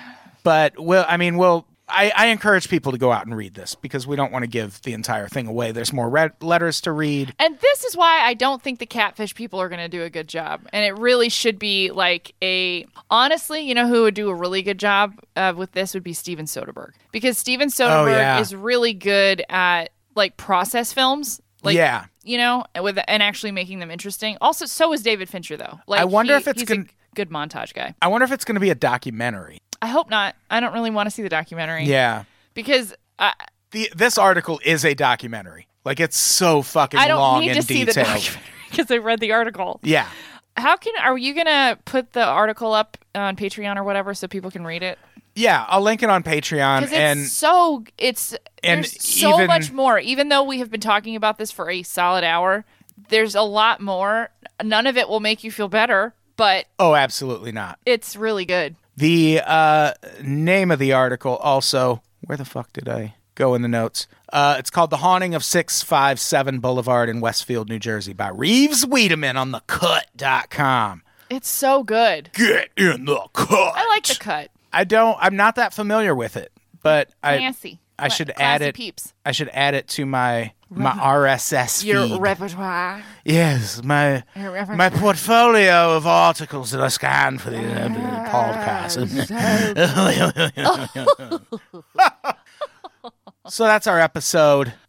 [SPEAKER 3] But we'll, I mean, we'll. I, I encourage people to go out and read this because we don't want to give the entire thing away. There's more red letters to read.
[SPEAKER 2] and this is why I don't think the catfish people are going to do a good job. And it really should be like a honestly, you know who would do a really good job uh, with this would be Steven Soderbergh, because Steven Soderbergh
[SPEAKER 3] yeah.
[SPEAKER 2] is really good at like process films. Like,
[SPEAKER 3] Yeah.
[SPEAKER 2] you know, with and actually making them interesting. Also, so is David Fincher though. Like,
[SPEAKER 3] I wonder
[SPEAKER 2] he-
[SPEAKER 3] if it's
[SPEAKER 2] he's
[SPEAKER 3] gon-
[SPEAKER 2] a good montage guy.
[SPEAKER 3] I wonder if it's going to be a documentary.
[SPEAKER 2] I hope not. I don't really want to see the documentary.
[SPEAKER 3] Yeah.
[SPEAKER 2] because I,
[SPEAKER 3] The this article is a documentary. Like it's so fucking
[SPEAKER 2] I don't
[SPEAKER 3] long
[SPEAKER 2] need
[SPEAKER 3] and
[SPEAKER 2] to see the
[SPEAKER 3] detailed.
[SPEAKER 2] documentary because I read the article.
[SPEAKER 3] Yeah.
[SPEAKER 2] How can are you gonna put the article up on Patreon or whatever so people can read it?
[SPEAKER 3] Yeah, I'll link it on Patreon
[SPEAKER 2] Because it's
[SPEAKER 3] and
[SPEAKER 2] so it's
[SPEAKER 3] and
[SPEAKER 2] there's so
[SPEAKER 3] even-
[SPEAKER 2] much more. Even though we have been talking about this for a solid hour, there's a lot more. None of it will make you feel better, but
[SPEAKER 3] oh, absolutely not.
[SPEAKER 2] it's really good.
[SPEAKER 3] The uh, name of the article also, where the fuck did I go in the notes? Uh, it's called The Haunting of six five seven Boulevard in Westfield, New Jersey by Reeves Wiedemann on the cut dot com.
[SPEAKER 2] It's so good.
[SPEAKER 3] Get in the cut.
[SPEAKER 2] I like the cut.
[SPEAKER 3] I don't, I'm not that familiar with it, but I,
[SPEAKER 2] Fancy.
[SPEAKER 3] I
[SPEAKER 2] Cla-
[SPEAKER 3] should
[SPEAKER 2] classy
[SPEAKER 3] add it.
[SPEAKER 2] Peeps.
[SPEAKER 3] I should add it to my my R S S
[SPEAKER 2] Your
[SPEAKER 3] feed.
[SPEAKER 2] repertoire.
[SPEAKER 3] Yes, my
[SPEAKER 2] Your repertoire.
[SPEAKER 3] my portfolio of articles that I scanned for the uh, podcast. So that's our episode.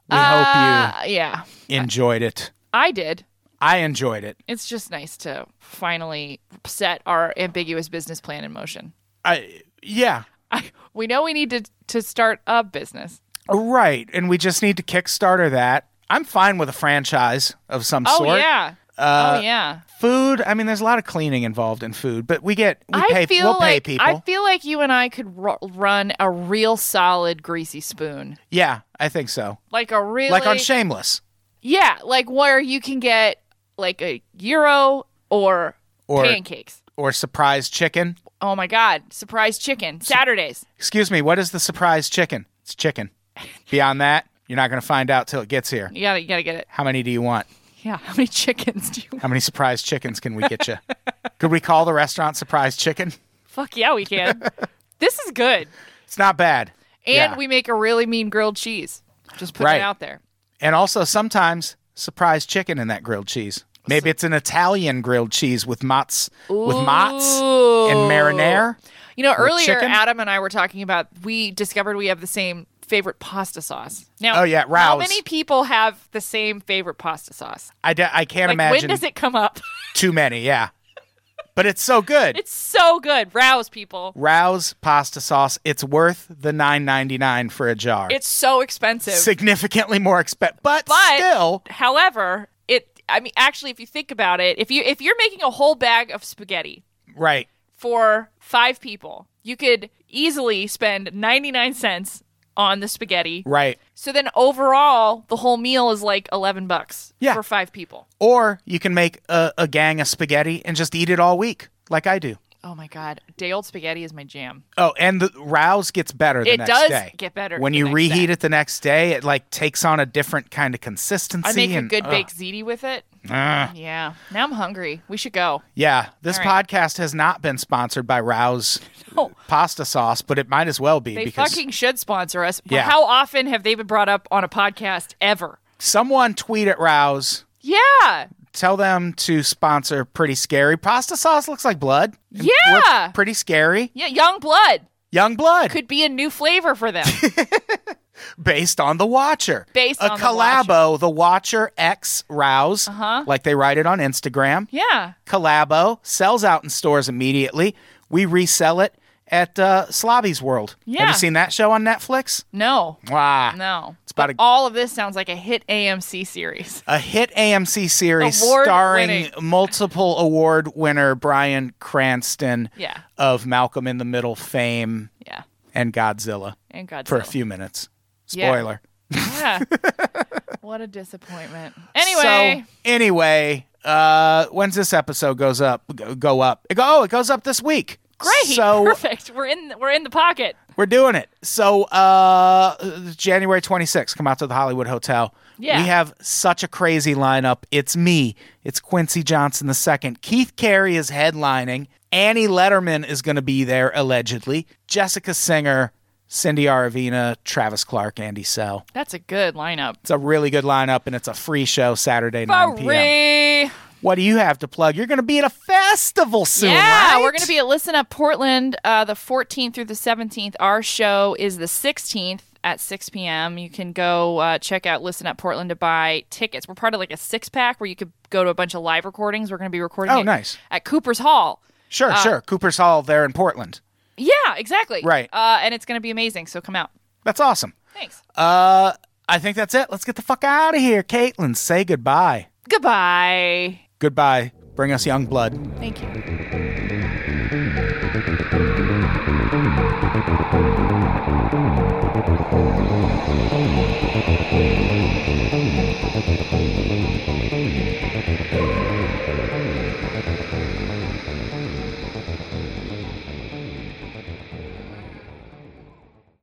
[SPEAKER 3] We
[SPEAKER 2] Uh,
[SPEAKER 3] hope
[SPEAKER 2] yeah,
[SPEAKER 3] you enjoyed it.
[SPEAKER 2] I did.
[SPEAKER 3] I enjoyed it.
[SPEAKER 2] It's just nice to finally set our ambiguous business plan in motion.
[SPEAKER 3] I yeah.
[SPEAKER 2] I, we know we need to to start a business.
[SPEAKER 3] Right, and we just need to Kickstarter that. I'm fine with a franchise of some
[SPEAKER 2] Oh
[SPEAKER 3] sort.
[SPEAKER 2] yeah.
[SPEAKER 3] Uh,
[SPEAKER 2] oh yeah.
[SPEAKER 3] Food. I mean, there's a lot of cleaning involved in food, but we get we
[SPEAKER 2] I
[SPEAKER 3] pay.
[SPEAKER 2] feel
[SPEAKER 3] We'll pay
[SPEAKER 2] like
[SPEAKER 3] people.
[SPEAKER 2] I feel like you and I could ru- run a real solid greasy spoon,
[SPEAKER 3] Yeah, I think so.
[SPEAKER 2] like a really
[SPEAKER 3] Like on Shameless.
[SPEAKER 2] yeah, like where you can get like a gyro or,
[SPEAKER 3] Or-
[SPEAKER 2] pancakes.
[SPEAKER 3] Or surprise chicken.
[SPEAKER 2] Oh my God! Surprise chicken Saturdays.
[SPEAKER 3] Excuse me, what is the surprise chicken? It's chicken. Beyond that, you're not going to find out till it gets here.
[SPEAKER 2] You gotta you gotta get it.
[SPEAKER 3] How many do you want?
[SPEAKER 2] Yeah. How many chickens do you?
[SPEAKER 3] How many surprise chickens can we get you? Could we call the restaurant Surprise Chicken?
[SPEAKER 2] Fuck yeah, we can. This is good,
[SPEAKER 3] It's not bad.
[SPEAKER 2] and
[SPEAKER 3] Yeah.
[SPEAKER 2] we make a really mean grilled cheese. Just put
[SPEAKER 3] Right.
[SPEAKER 2] it out there.
[SPEAKER 3] And also sometimes surprise chicken in that grilled cheese. Maybe it's an Italian grilled cheese with mozz, with mozz and marinara.
[SPEAKER 2] You know,
[SPEAKER 3] With
[SPEAKER 2] earlier
[SPEAKER 3] chicken?
[SPEAKER 2] Adam and I were talking about we discovered we have the same favorite pasta sauce. Now,
[SPEAKER 3] Oh, yeah,
[SPEAKER 2] how
[SPEAKER 3] Rao's.
[SPEAKER 2] many people have the same favorite pasta sauce?
[SPEAKER 3] I, d- I can't
[SPEAKER 2] Like,
[SPEAKER 3] imagine
[SPEAKER 2] when does it come up?
[SPEAKER 3] too many, yeah. But it's so good.
[SPEAKER 2] It's so good. Rouse people.
[SPEAKER 3] Rao's pasta sauce, it's worth the nine ninety-nine for a jar.
[SPEAKER 2] It's so expensive.
[SPEAKER 3] significantly more expensive, but,
[SPEAKER 2] But
[SPEAKER 3] still,
[SPEAKER 2] however, it I mean actually if you think about it, if you if you're making a whole bag of spaghetti
[SPEAKER 3] right.
[SPEAKER 2] for five people, you could easily spend ninety-nine cents on the spaghetti.
[SPEAKER 3] Right.
[SPEAKER 2] So then overall, the whole meal is like eleven bucks
[SPEAKER 3] Yeah.
[SPEAKER 2] for five people.
[SPEAKER 3] Or you can make a, a gang of spaghetti and just eat it all week, like I do.
[SPEAKER 2] Oh my God. Day old spaghetti is my jam.
[SPEAKER 3] Oh, and the Rouse gets better the
[SPEAKER 2] It
[SPEAKER 3] next
[SPEAKER 2] does
[SPEAKER 3] day.
[SPEAKER 2] get better
[SPEAKER 3] When
[SPEAKER 2] the
[SPEAKER 3] you
[SPEAKER 2] next
[SPEAKER 3] reheat
[SPEAKER 2] day.
[SPEAKER 3] it the next day, it like takes on a different kind of consistency.
[SPEAKER 2] I make a
[SPEAKER 3] and,
[SPEAKER 2] good
[SPEAKER 3] ugh.
[SPEAKER 2] baked ziti with it.
[SPEAKER 3] Ugh.
[SPEAKER 2] Yeah. Now I'm hungry. We should go.
[SPEAKER 3] Yeah, this
[SPEAKER 2] All right.
[SPEAKER 3] podcast has not been sponsored by Rouse
[SPEAKER 2] No.
[SPEAKER 3] pasta sauce, but it might as well be
[SPEAKER 2] They
[SPEAKER 3] because
[SPEAKER 2] fucking should sponsor us. But
[SPEAKER 3] Yeah.
[SPEAKER 2] how often have they been brought up on a podcast ever?
[SPEAKER 3] someone tweet at Rouse.
[SPEAKER 2] Yeah.
[SPEAKER 3] Tell them to sponsor Pretty Scary. Pasta sauce looks like blood. And
[SPEAKER 2] Yeah.
[SPEAKER 3] we're pretty scary.
[SPEAKER 2] Yeah. Young blood
[SPEAKER 3] Young blood.
[SPEAKER 2] could be a new flavor for them.
[SPEAKER 3] Based on The Watcher.
[SPEAKER 2] Based
[SPEAKER 3] a
[SPEAKER 2] on The
[SPEAKER 3] collabo, The Watcher X Rouse,
[SPEAKER 2] Uh-huh.
[SPEAKER 3] like they write it on Instagram.
[SPEAKER 2] Yeah.
[SPEAKER 3] Collabo sells out in stores immediately. We resell it at uh, Slobby's World. Have
[SPEAKER 2] Yeah.
[SPEAKER 3] you seen that show on Netflix?
[SPEAKER 2] No.
[SPEAKER 3] Wow.
[SPEAKER 2] No.
[SPEAKER 3] It's about
[SPEAKER 2] But
[SPEAKER 3] a-
[SPEAKER 2] all of this sounds like a hit A M C series.
[SPEAKER 3] A hit A M C series
[SPEAKER 2] Award
[SPEAKER 3] starring
[SPEAKER 2] winning.
[SPEAKER 3] multiple award winner Bryan Cranston
[SPEAKER 2] Yeah.
[SPEAKER 3] of Malcolm in the Middle fame
[SPEAKER 2] Yeah.
[SPEAKER 3] and Godzilla
[SPEAKER 2] And Godzilla.
[SPEAKER 3] for a few minutes.
[SPEAKER 2] Yeah.
[SPEAKER 3] Spoiler.
[SPEAKER 2] Yeah. What a disappointment. Anyway.
[SPEAKER 3] So, anyway, uh, when's this episode goes up? Go, go up. It go, oh, it goes up this week.
[SPEAKER 2] Great.
[SPEAKER 3] So
[SPEAKER 2] Perfect. We're in we're in the pocket.
[SPEAKER 3] we're doing it. So uh, January twenty-sixth, come out to the Hollywood Hotel.
[SPEAKER 2] Yeah.
[SPEAKER 3] We have such a crazy lineup. It's me. It's Quincy Johnson the second. Keith Carey is headlining. Annie Letterman is going to be there, allegedly. Jessica Singer, Cindy Aravina, Travis Clark, Andy Sell.
[SPEAKER 2] That's a good lineup.
[SPEAKER 3] It's a really good lineup, and it's a free show Saturday, nine p.m.
[SPEAKER 2] Free.
[SPEAKER 3] What do you have to plug? You're going to be at a festival soon,
[SPEAKER 2] Yeah,
[SPEAKER 3] right?
[SPEAKER 2] we're going to be at Listen Up Portland uh, the fourteenth through the seventeenth. Our show is the sixteenth at six p.m. You can go uh, check out Listen Up Portland to buy tickets. We're part of like a six-pack where you could go to a bunch of live recordings. We're going to be recording
[SPEAKER 3] Oh,
[SPEAKER 2] it
[SPEAKER 3] nice.
[SPEAKER 2] at Cooper's Hall.
[SPEAKER 3] Sure, sure. Cooper's Hall there in Portland.
[SPEAKER 2] Yeah, exactly.
[SPEAKER 3] Right.
[SPEAKER 2] Uh, and it's going to be amazing, so come out.
[SPEAKER 3] That's awesome.
[SPEAKER 2] Thanks.
[SPEAKER 3] Uh, I think that's it. Let's get the fuck out of here. Caitlin, say goodbye.
[SPEAKER 2] Goodbye.
[SPEAKER 3] Goodbye. Bring us young blood.
[SPEAKER 2] Thank you.
[SPEAKER 1] Thank you.